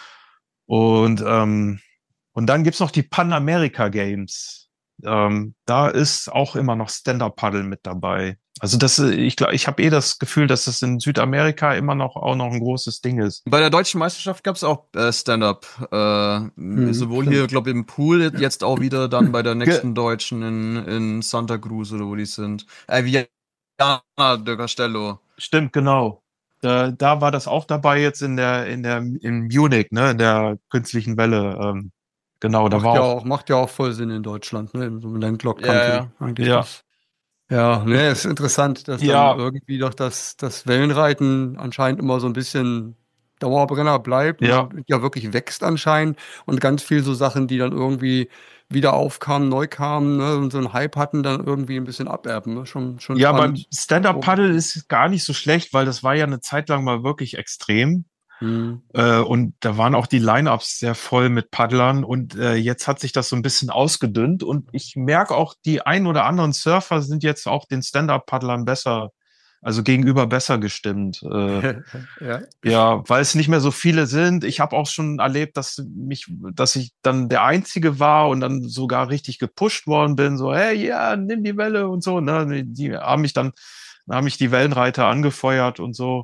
Und, ähm, und dann gibt's noch die Pan America Games. Ähm, da ist auch immer noch Stand-Up-Paddle mit dabei. Also das, ich glaube, ich habe eh das Gefühl, dass das in Südamerika immer noch auch noch ein großes Ding ist. Bei der deutschen Meisterschaft gab's auch äh, Stand-Up. Äh, mhm, sowohl stimmt. Hier, glaube ich, im Pool, jetzt auch wieder dann bei der nächsten Deutschen in, in Santa Cruz oder wo die sind. Äh, Viana de Castello. Stimmt, genau. Da, da war das auch dabei jetzt in der, in der, in Munich, ne, in der künstlichen Welle. Ähm, genau, da macht war ja auch, auch, macht ja auch voll Sinn in Deutschland, ne, in so einem Landlocked Ja, Country. ja. Eigentlich Ja. das. Ja, ne, ist interessant, dass Ja. dann irgendwie doch das, das Wellenreiten anscheinend immer so ein bisschen Dauerbrenner bleibt Ja. und ja wirklich wächst anscheinend und ganz viel so Sachen, die dann irgendwie wieder aufkamen, neu kamen, ne, und so einen Hype hatten, dann irgendwie ein bisschen aberben, ne? Schon, schon Ja, spannend. beim Stand-Up-Paddle ist gar nicht so schlecht, weil das war ja eine Zeit lang mal wirklich extrem. Hm. Äh, und da waren auch die Line-Ups sehr voll mit Paddlern und äh, jetzt hat sich das so ein bisschen ausgedünnt und ich merke auch, die ein oder anderen Surfer sind jetzt auch den Stand-Up-Paddlern besser, also gegenüber besser gestimmt. Äh, Ja. ja, weil es nicht mehr so viele sind. Ich habe auch schon erlebt, dass mich, dass ich dann der Einzige war und dann sogar richtig gepusht worden bin, so, hey, ja, nimm die Welle und so. Ne? Die haben mich dann, haben mich die Wellenreiter angefeuert und so.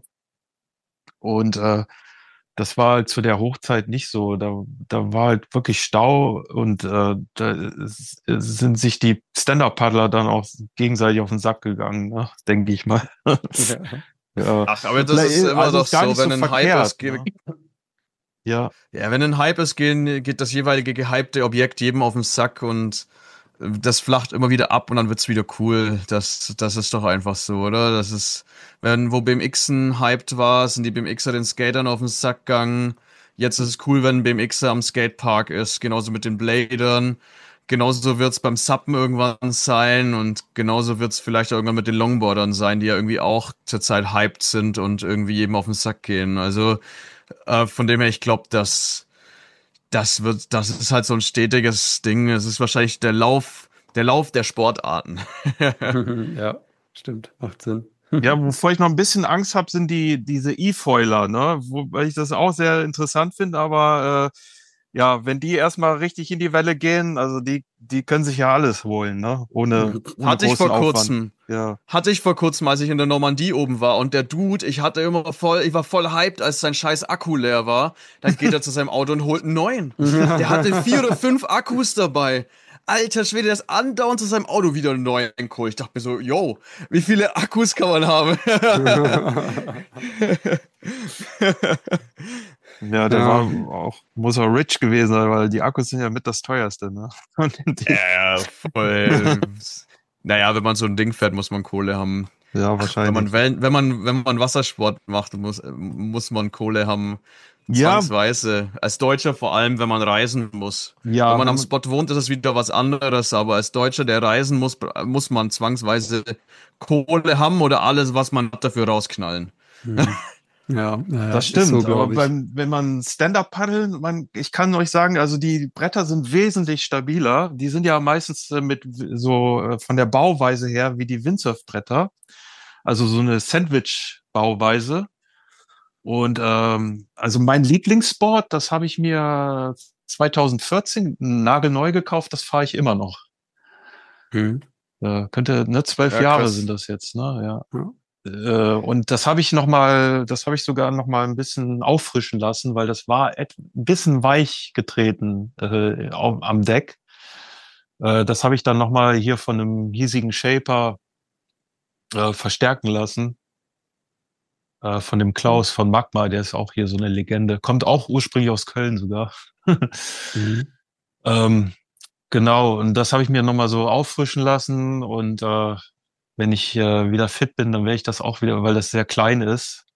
Und äh, das war halt zu der Hochzeit nicht so. Da, da war halt wirklich Stau und äh, da sind sich die Stand-Up-Paddler dann auch gegenseitig auf den Sack gegangen, ne? Denke ich mal. Ja. Ja. Ach, aber das ist immer Also doch ist gar so, nicht wenn so ein Hype verkehrt, ist, geht, ne? Ja, ja, wenn ein Hype ist, gehen, geht das jeweilige gehypte Objekt jedem auf den Sack und das flacht immer wieder ab und dann wird's wieder cool. Das, das ist doch einfach so, oder? Das ist, wenn, wo B M Xen hyped war, sind die B M Xer den Skatern auf den Sack gegangen. Jetzt ist es cool, wenn ein B M Xer am Skatepark ist. Genauso mit den Bladern. Genauso wird's beim Suppen irgendwann sein und genauso wird's vielleicht auch irgendwann mit den Longboardern sein, die ja irgendwie auch zurzeit hyped sind und irgendwie jedem auf den Sack gehen. Also, äh, von dem her, ich glaube, dass das wird, das ist halt so ein stetiges Ding. Es ist wahrscheinlich der Lauf, der Lauf der Sportarten. Ja, stimmt, macht Sinn. ja, wovor ich noch ein bisschen Angst habe, sind die diese E-Foiler, ne? Wobei ich das auch sehr interessant finde, aber äh, ja, wenn die erstmal richtig in die Welle gehen, also die, die können sich ja alles holen, ne? Ohne, ohne Hatte ich großen vor Aufwand. kurzem. Ja. Hatte ich vor kurzem, als ich in der Normandie oben war und der Dude, ich hatte immer voll, ich war voll hyped, als sein scheiß Akku leer war. Dann geht er zu seinem Auto und holt einen neuen. Der hatte vier oder fünf Akkus dabei. Alter Schwede, der ist andauernd zu seinem Auto wieder einen neuen geholt. Ich dachte mir so, yo, wie viele Akkus kann man haben? Ja, der Ja. war auch, muss auch rich gewesen sein, weil die Akkus sind ja mit das teuerste, ne? Und die, Ja, voll. Naja, wenn man so ein Ding fährt, muss man Kohle haben. ja, Wenn wahrscheinlich. man, Wellen, wenn man, wenn man Wassersport macht, muss, muss man Kohle haben. Ja. Zwangsweise. Als Deutscher vor allem, wenn man reisen muss. Ja, wenn man wenn am man- Spot wohnt, ist es wieder was anderes, aber als Deutscher, der reisen muss, muss man zwangsweise Kohle haben oder alles, was man hat, dafür rausknallen. Ja, ja, Das ist stimmt, so, aber glaub ich. beim, wenn man Stand-Up paddeln, man, ich kann euch sagen, also die Bretter sind wesentlich stabiler. Die sind ja meistens äh, mit so äh, von der Bauweise her wie die Windsurf-Bretter. Also so eine Sandwich-Bauweise. Und ähm, also mein Lieblingsboard, das habe ich mir zwanzig vierzehn nagelneu gekauft, das fahre ich immer noch. Hm. Äh, könnte, ne, zwölf Ja, Jahre krass. sind das jetzt, ne? Ja. Ja. Äh, und das habe ich noch mal, das habe ich sogar noch mal ein bisschen auffrischen lassen, weil das war et- ein bisschen weich getreten äh, au- am Deck. Äh, das habe ich dann noch mal hier von einem hiesigen Shaper äh, verstärken lassen. Äh, von dem Klaus von Magma, der ist auch hier so eine Legende. Kommt auch ursprünglich aus Köln sogar. Mhm. Ähm, genau, und das habe ich mir noch mal so auffrischen lassen und äh, wenn ich äh, wieder fit bin, dann werde ich das auch wieder, weil das sehr klein ist,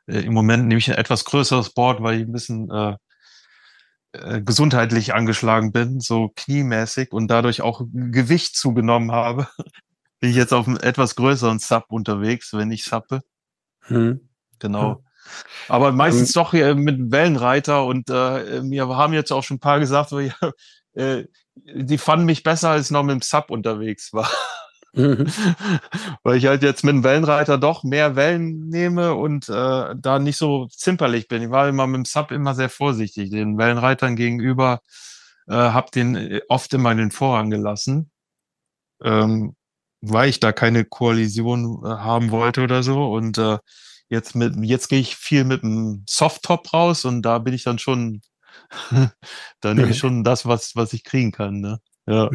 äh, im Moment nehme ich ein etwas größeres Board, weil ich ein bisschen äh, äh, gesundheitlich angeschlagen bin, so kniemäßig und dadurch auch Gewicht zugenommen habe. Bin ich jetzt auf einem etwas größeren Sub unterwegs, wenn ich suppe. Hm. Genau. Aber meistens Ähm, doch äh, mit Wellenreiter und äh, mir haben jetzt auch schon ein paar gesagt, so, ja, äh, die fanden mich besser, als ich noch mit dem Sub unterwegs war. mhm. Weil ich halt jetzt mit dem Wellenreiter doch mehr Wellen nehme und äh, da nicht so zimperlich bin. Ich war immer mit dem Sub immer sehr vorsichtig. Den Wellenreitern gegenüber äh, habe den äh, oft immer in den Vorrang gelassen, ähm, weil ich da keine Koalition äh, haben wollte oder so. Und äh, jetzt mit jetzt gehe ich viel mit dem Softtop raus und da bin ich dann schon, da nehme ich schon das, was was ich kriegen kann. Ne? Ja.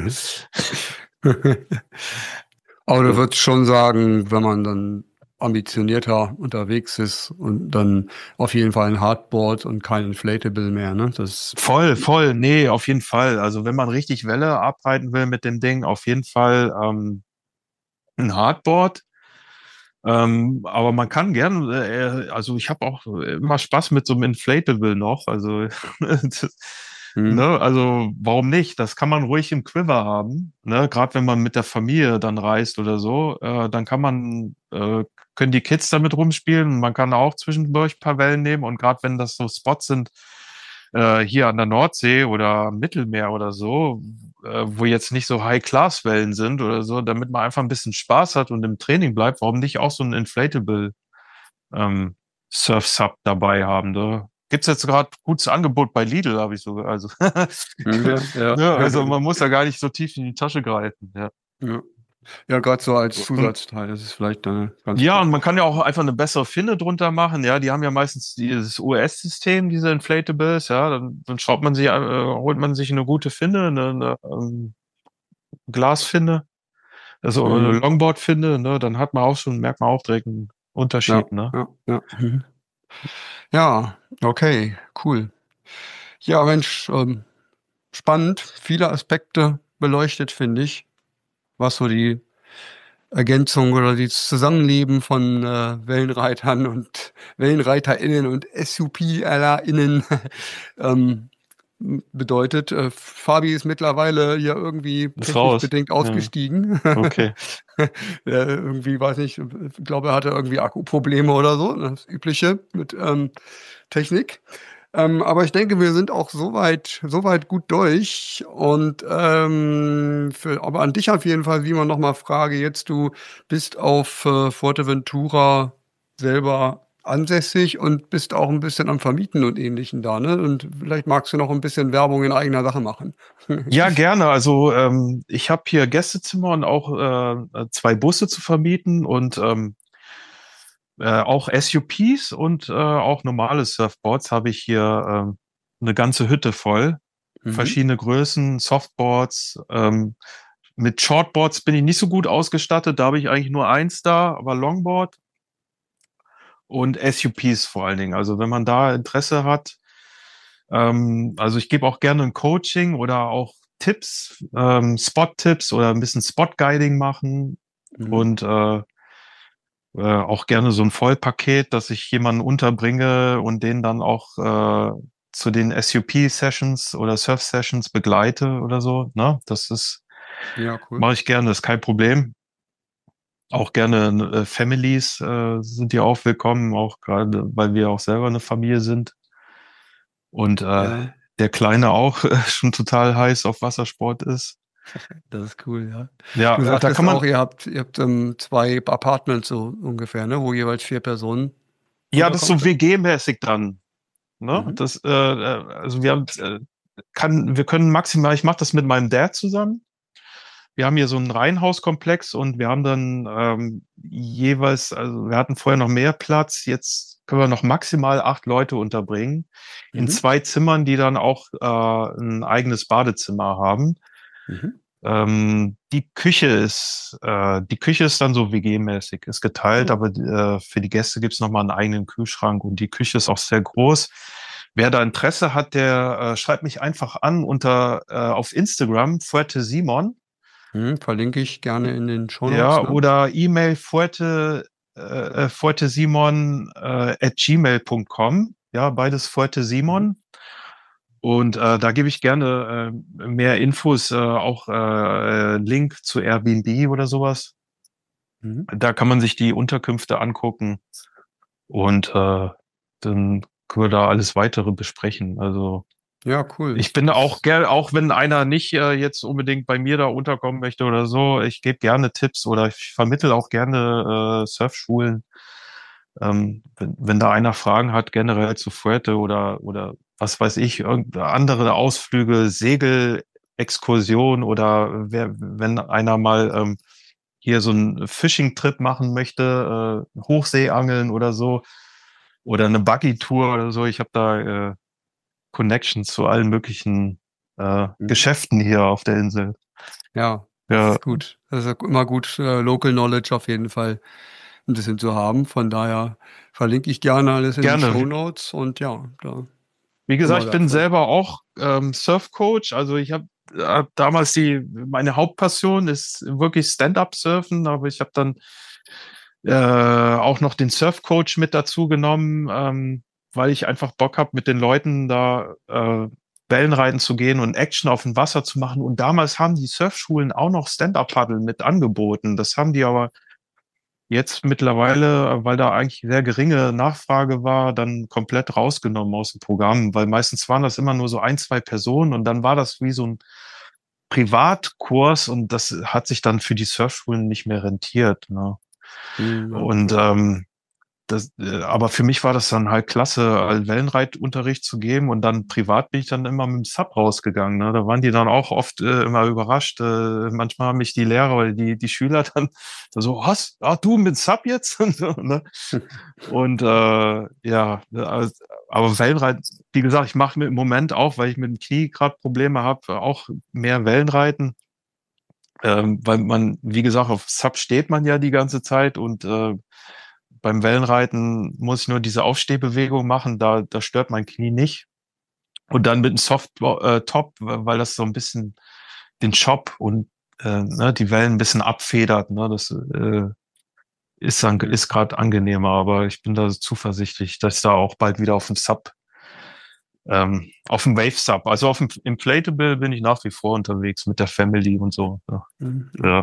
Aber du würdest schon sagen, wenn man dann ambitionierter unterwegs ist und dann auf jeden Fall ein Hardboard und kein Inflatable mehr, ne? Das, Voll, voll, nee, auf jeden Fall. Also wenn man richtig Welle abreiten will mit dem Ding, auf jeden Fall ähm, ein Hardboard. Ähm, aber man kann gern, äh, also ich habe auch immer Spaß mit so einem Inflatable noch. Also, das, hm, ne, also warum nicht? Das kann man ruhig im Quiver haben. Ne? Gerade wenn man mit der Familie dann reist oder so, äh, dann kann man, äh, können die Kids damit rumspielen. Man kann auch zwischendurch ein paar Wellen nehmen. Und gerade wenn das so Spots sind, äh, hier an der Nordsee oder am Mittelmeer oder so, äh, wo jetzt nicht so High-Class-Wellen sind oder so, damit man einfach ein bisschen Spaß hat und im Training bleibt, warum nicht auch so ein Inflatable ähm, Surf-Sub dabei haben? Da gibt's jetzt gerade gutes Angebot bei Lidl, habe ich sogar. Also, ja, ja. ja, also man muss da gar nicht so tief in die Tasche greifen. Ja. Ja, ja, gerade so als Und Zusatzteil, das ist vielleicht eine ganz ja, und praktisch. man kann ja auch einfach eine bessere Finne drunter machen. Ja, die haben ja meistens dieses U S-System, diese Inflatables. Ja, dann, dann schaut man sich, äh, holt man sich eine gute Finne, eine, eine ähm, Glasfinne, also eine Mhm. Longboard-Finne. Ne, dann hat man auch schon, merkt man auch direkt einen Ja, Unterschied. Ne? ja, ja. Mhm. Ja, okay, cool. Ja, Mensch, ähm, spannend, viele Aspekte beleuchtet, finde ich, was so die Ergänzung oder das Zusammenleben von äh, Wellenreitern und WellenreiterInnen und S U P-Innen ähm, bedeutet. Äh, Fabi ist mittlerweile ja irgendwie Ist technisch raus. bedingt Ja. ausgestiegen. Okay. Der irgendwie, weiß nicht, ich glaube, er hatte irgendwie Akkuprobleme oder so, das Übliche mit ähm, Technik. Ähm, aber ich denke, wir sind auch soweit, soweit gut durch. Und ähm, für, aber an dich auf jeden Fall, wie man nochmal frage, jetzt du bist auf äh, Fuerteventura selber ansässig und bist auch ein bisschen am Vermieten und Ähnlichem da, ne? Und vielleicht magst du noch ein bisschen Werbung in eigener Sache machen. Ja, gerne. Also ähm, ich habe hier Gästezimmer und auch äh, zwei Busse zu vermieten und ähm, äh, auch S U Ps und äh, auch normale Surfboards habe ich hier ähm, eine ganze Hütte voll. Mhm. Verschiedene Größen, Softboards. Ähm, mit Shortboards bin ich nicht so gut ausgestattet. Da habe ich eigentlich nur eins da, aber Longboard und S U Ps vor allen Dingen. Also wenn man da Interesse hat, ähm, also ich gebe auch gerne ein Coaching oder auch Tipps, ähm, Spot-Tipps oder ein bisschen Spot-Guiding machen Mhm. und äh, äh, auch gerne so ein Vollpaket, dass ich jemanden unterbringe und den dann auch äh, zu den S U P-Sessions oder Surf-Sessions begleite oder so. Ne? Das ist, Ja, cool. mache ich gerne, das ist kein Problem. Auch gerne äh, Families äh, sind ja auch willkommen, auch gerade, weil wir auch selber eine Familie sind. Und äh, Ja, der Kleine auch äh, schon total heiß auf Wassersport ist. das ist cool, ja. Du Ja, äh, da sagtest kann auch, man, ihr habt, ihr habt ähm, zwei Apartments so ungefähr, ne, wo jeweils vier Personen ja, das ist unterkommen so können. W G-mäßig dran. Ne? Mhm. Das, äh, äh, also wir haben, äh, kann, wir können maximal, ich mache das mit meinem Dad zusammen. Wir haben hier so einen Reihenhauskomplex und wir haben dann ähm, jeweils, also wir hatten vorher noch mehr Platz, jetzt können wir noch maximal acht Leute unterbringen in Mhm. zwei Zimmern, die dann auch äh, ein eigenes Badezimmer haben. Mhm. Ähm, die Küche ist, äh, die Küche ist dann so W G-mäßig, ist geteilt, Oh. aber äh, für die Gäste gibt's noch mal einen eigenen Kühlschrank und die Küche ist auch sehr groß. Wer da Interesse hat, der äh, schreibt mich einfach an unter äh, auf Instagram Fuerte Simon, Mhm. Verlinke ich gerne in den Shownotes, ja, ne? oder E-Mail fuerte äh, fuertesimon äh, at gmail punkt com. Ja, beides Fuertesimon. Und äh, da gebe ich gerne äh, mehr Infos, äh, auch äh, Link zu Airbnb oder sowas. Mhm. Da kann man sich die Unterkünfte angucken und äh, dann können wir da alles weitere besprechen. Also Ja, cool. ich bin auch gerne, auch wenn einer nicht äh, jetzt unbedingt bei mir da unterkommen möchte oder so, ich gebe gerne Tipps oder ich vermittle auch gerne äh, Surfschulen. Ähm, wenn, wenn da einer Fragen hat, generell zu Fuerte oder, oder was weiß ich, irgendeine andere Ausflüge, Segelexkursion oder wer, wenn einer mal ähm, hier so einen Fishing-Trip machen möchte, äh, Hochseeangeln oder so, oder eine Buggy-Tour oder so. Ich habe da äh, Connections zu allen möglichen äh, Mhm. Geschäften hier auf der Insel. Ja, das Ja, ist gut. Das ist immer gut, äh, Local Knowledge auf jeden Fall ein bisschen zu haben. Von daher verlinke ich gerne alles in die gerne. Shownotes und ja, da Wie gesagt, immer ich bin wertvoll. selber auch ähm, Surfcoach. Also ich habe hab damals die, meine Hauptpassion ist wirklich Stand-up-Surfen, aber ich habe dann äh, auch noch den Surfcoach mit dazu genommen, ähm, weil ich einfach Bock habe, mit den Leuten da äh, Wellenreiten zu gehen und Action auf dem Wasser zu machen. Und damals haben die Surfschulen auch noch Stand-up-Paddle mit angeboten. Das haben die aber jetzt mittlerweile, weil da eigentlich sehr geringe Nachfrage war, dann komplett rausgenommen aus dem Programm, weil meistens waren das immer nur so ein, zwei Personen und dann war das wie so ein Privatkurs und das hat sich dann für die Surfschulen nicht mehr rentiert. Ne? Mhm, ja. Und ähm, das, äh, aber für mich war das dann halt klasse, halt Wellenreitunterricht zu geben und dann privat bin ich dann immer mit dem Sub rausgegangen. Ne? Da waren die dann auch oft äh, immer überrascht. Äh, manchmal haben mich die Lehrer oder die, die Schüler dann so, was? Ach, du mit Sub jetzt? Und, so, ne? Und äh, ja, also, aber Wellenreiten, wie gesagt, ich mache mir im Moment auch, weil ich mit dem Knie gerade Probleme habe, auch mehr Wellenreiten. Ähm, weil man, wie gesagt, auf Sub steht man ja die ganze Zeit und äh, beim Wellenreiten muss ich nur diese Aufstehbewegung machen, da, da stört mein Knie nicht. Und dann mit dem Soft äh, Top, weil das so ein bisschen den Chop und äh, ne, die Wellen ein bisschen abfedert. Ne, das äh, ist dann ist gerade angenehmer, aber ich bin da zuversichtlich, dass ich da auch bald wieder auf dem Sub, ähm, auf dem Wave Sub, also auf dem Inflatable bin ich nach wie vor unterwegs mit der Family und so. Ja, Mhm. ja.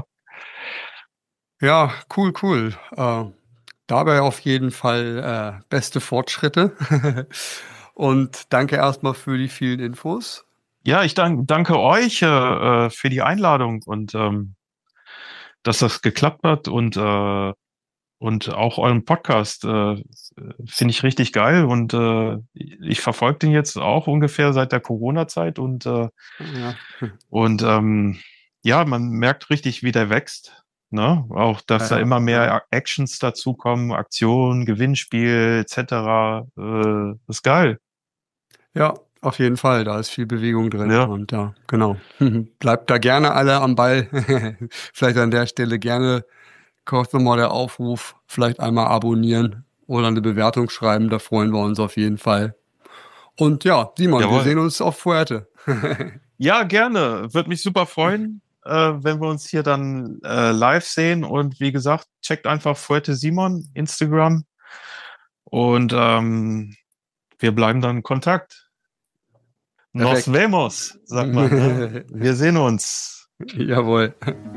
Ja, cool, cool. Äh, dabei auf jeden Fall äh, beste Fortschritte. Und danke erstmal für die vielen Infos. Ja, ich dank, danke euch äh, für die Einladung und ähm, dass das geklappt hat und äh, und auch euren Podcast äh, finde ich richtig geil und äh, ich verfolge den jetzt auch ungefähr seit der Corona-Zeit und äh, Ja, und ähm, ja, man merkt richtig, wie der wächst. Ne? Auch, dass da ja, immer mehr ja. Actions dazukommen, Aktionen, Gewinnspiel et cetera. Äh, das ist geil. Ja, auf jeden Fall. Da ist viel Bewegung drin. Ja, Und ja, genau. Bleibt da gerne alle am Ball. Vielleicht an der Stelle gerne kurz nochmal der Aufruf. Vielleicht einmal abonnieren oder eine Bewertung schreiben. Da freuen wir uns auf jeden Fall. Und ja, Simon, wir jawohl. sehen uns auf Fuerte. Ja, gerne. Würde mich super freuen, äh, wenn wir uns hier dann äh, live sehen. Und wie gesagt, checkt einfach Fuertesimon, Instagram. Und ähm, wir bleiben dann in Kontakt. Nos Perfekt. vemos, sagt man. Ne? Wir sehen uns. Jawohl.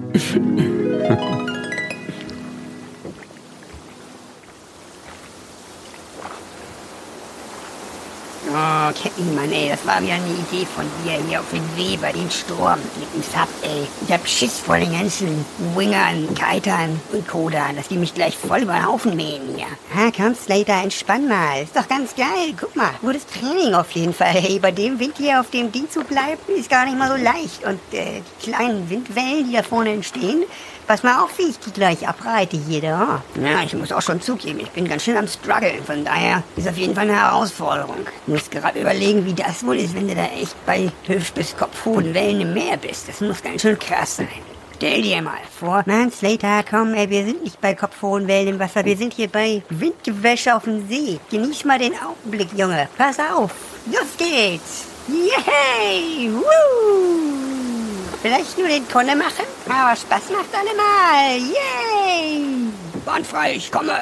Oh, Captain, Mann, ey, das war wieder eine Idee von dir hier auf den See bei den Sturm mit dem Sub, ey. Ich hab Schiss vor den ganzen Wingern, Kitern und Kodern, dass die mich gleich voll über den Haufen mähen hier. Ha, komm, Slater, entspann mal. Ist doch ganz geil. Guck mal, gutes Training auf jeden Fall, ey. Bei dem Wind hier, auf dem die zu bleiben, ist gar nicht mal so leicht. Und äh, die kleinen Windwellen, die da vorne entstehen, pass mal auf, wie ich die gleich abreite hier, da. Ja, ich muss auch schon zugeben, ich bin ganz schön am struggeln. Von daher ist auf jeden Fall eine Herausforderung. Ich muss gerade überlegen, wie das wohl ist, wenn du da echt bei Hüft- bis kopfhohen Wellen im Meer bist. Das muss ganz schön krass sein. Stell dir mal vor, Mann, Slater, komm, ey, wir sind nicht bei kopfhohen Wellen im Wasser. Wir sind hier bei Windgewäsche auf dem See. Genieß mal den Augenblick, Junge. Pass auf. Los geht's. Yay! Woo! Vielleicht nur den Konne machen, aber Spaß macht allemal. Yay! Bahn frei, ich komme.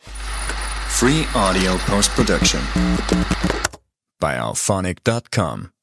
Free audio post-production by alphonic dot com.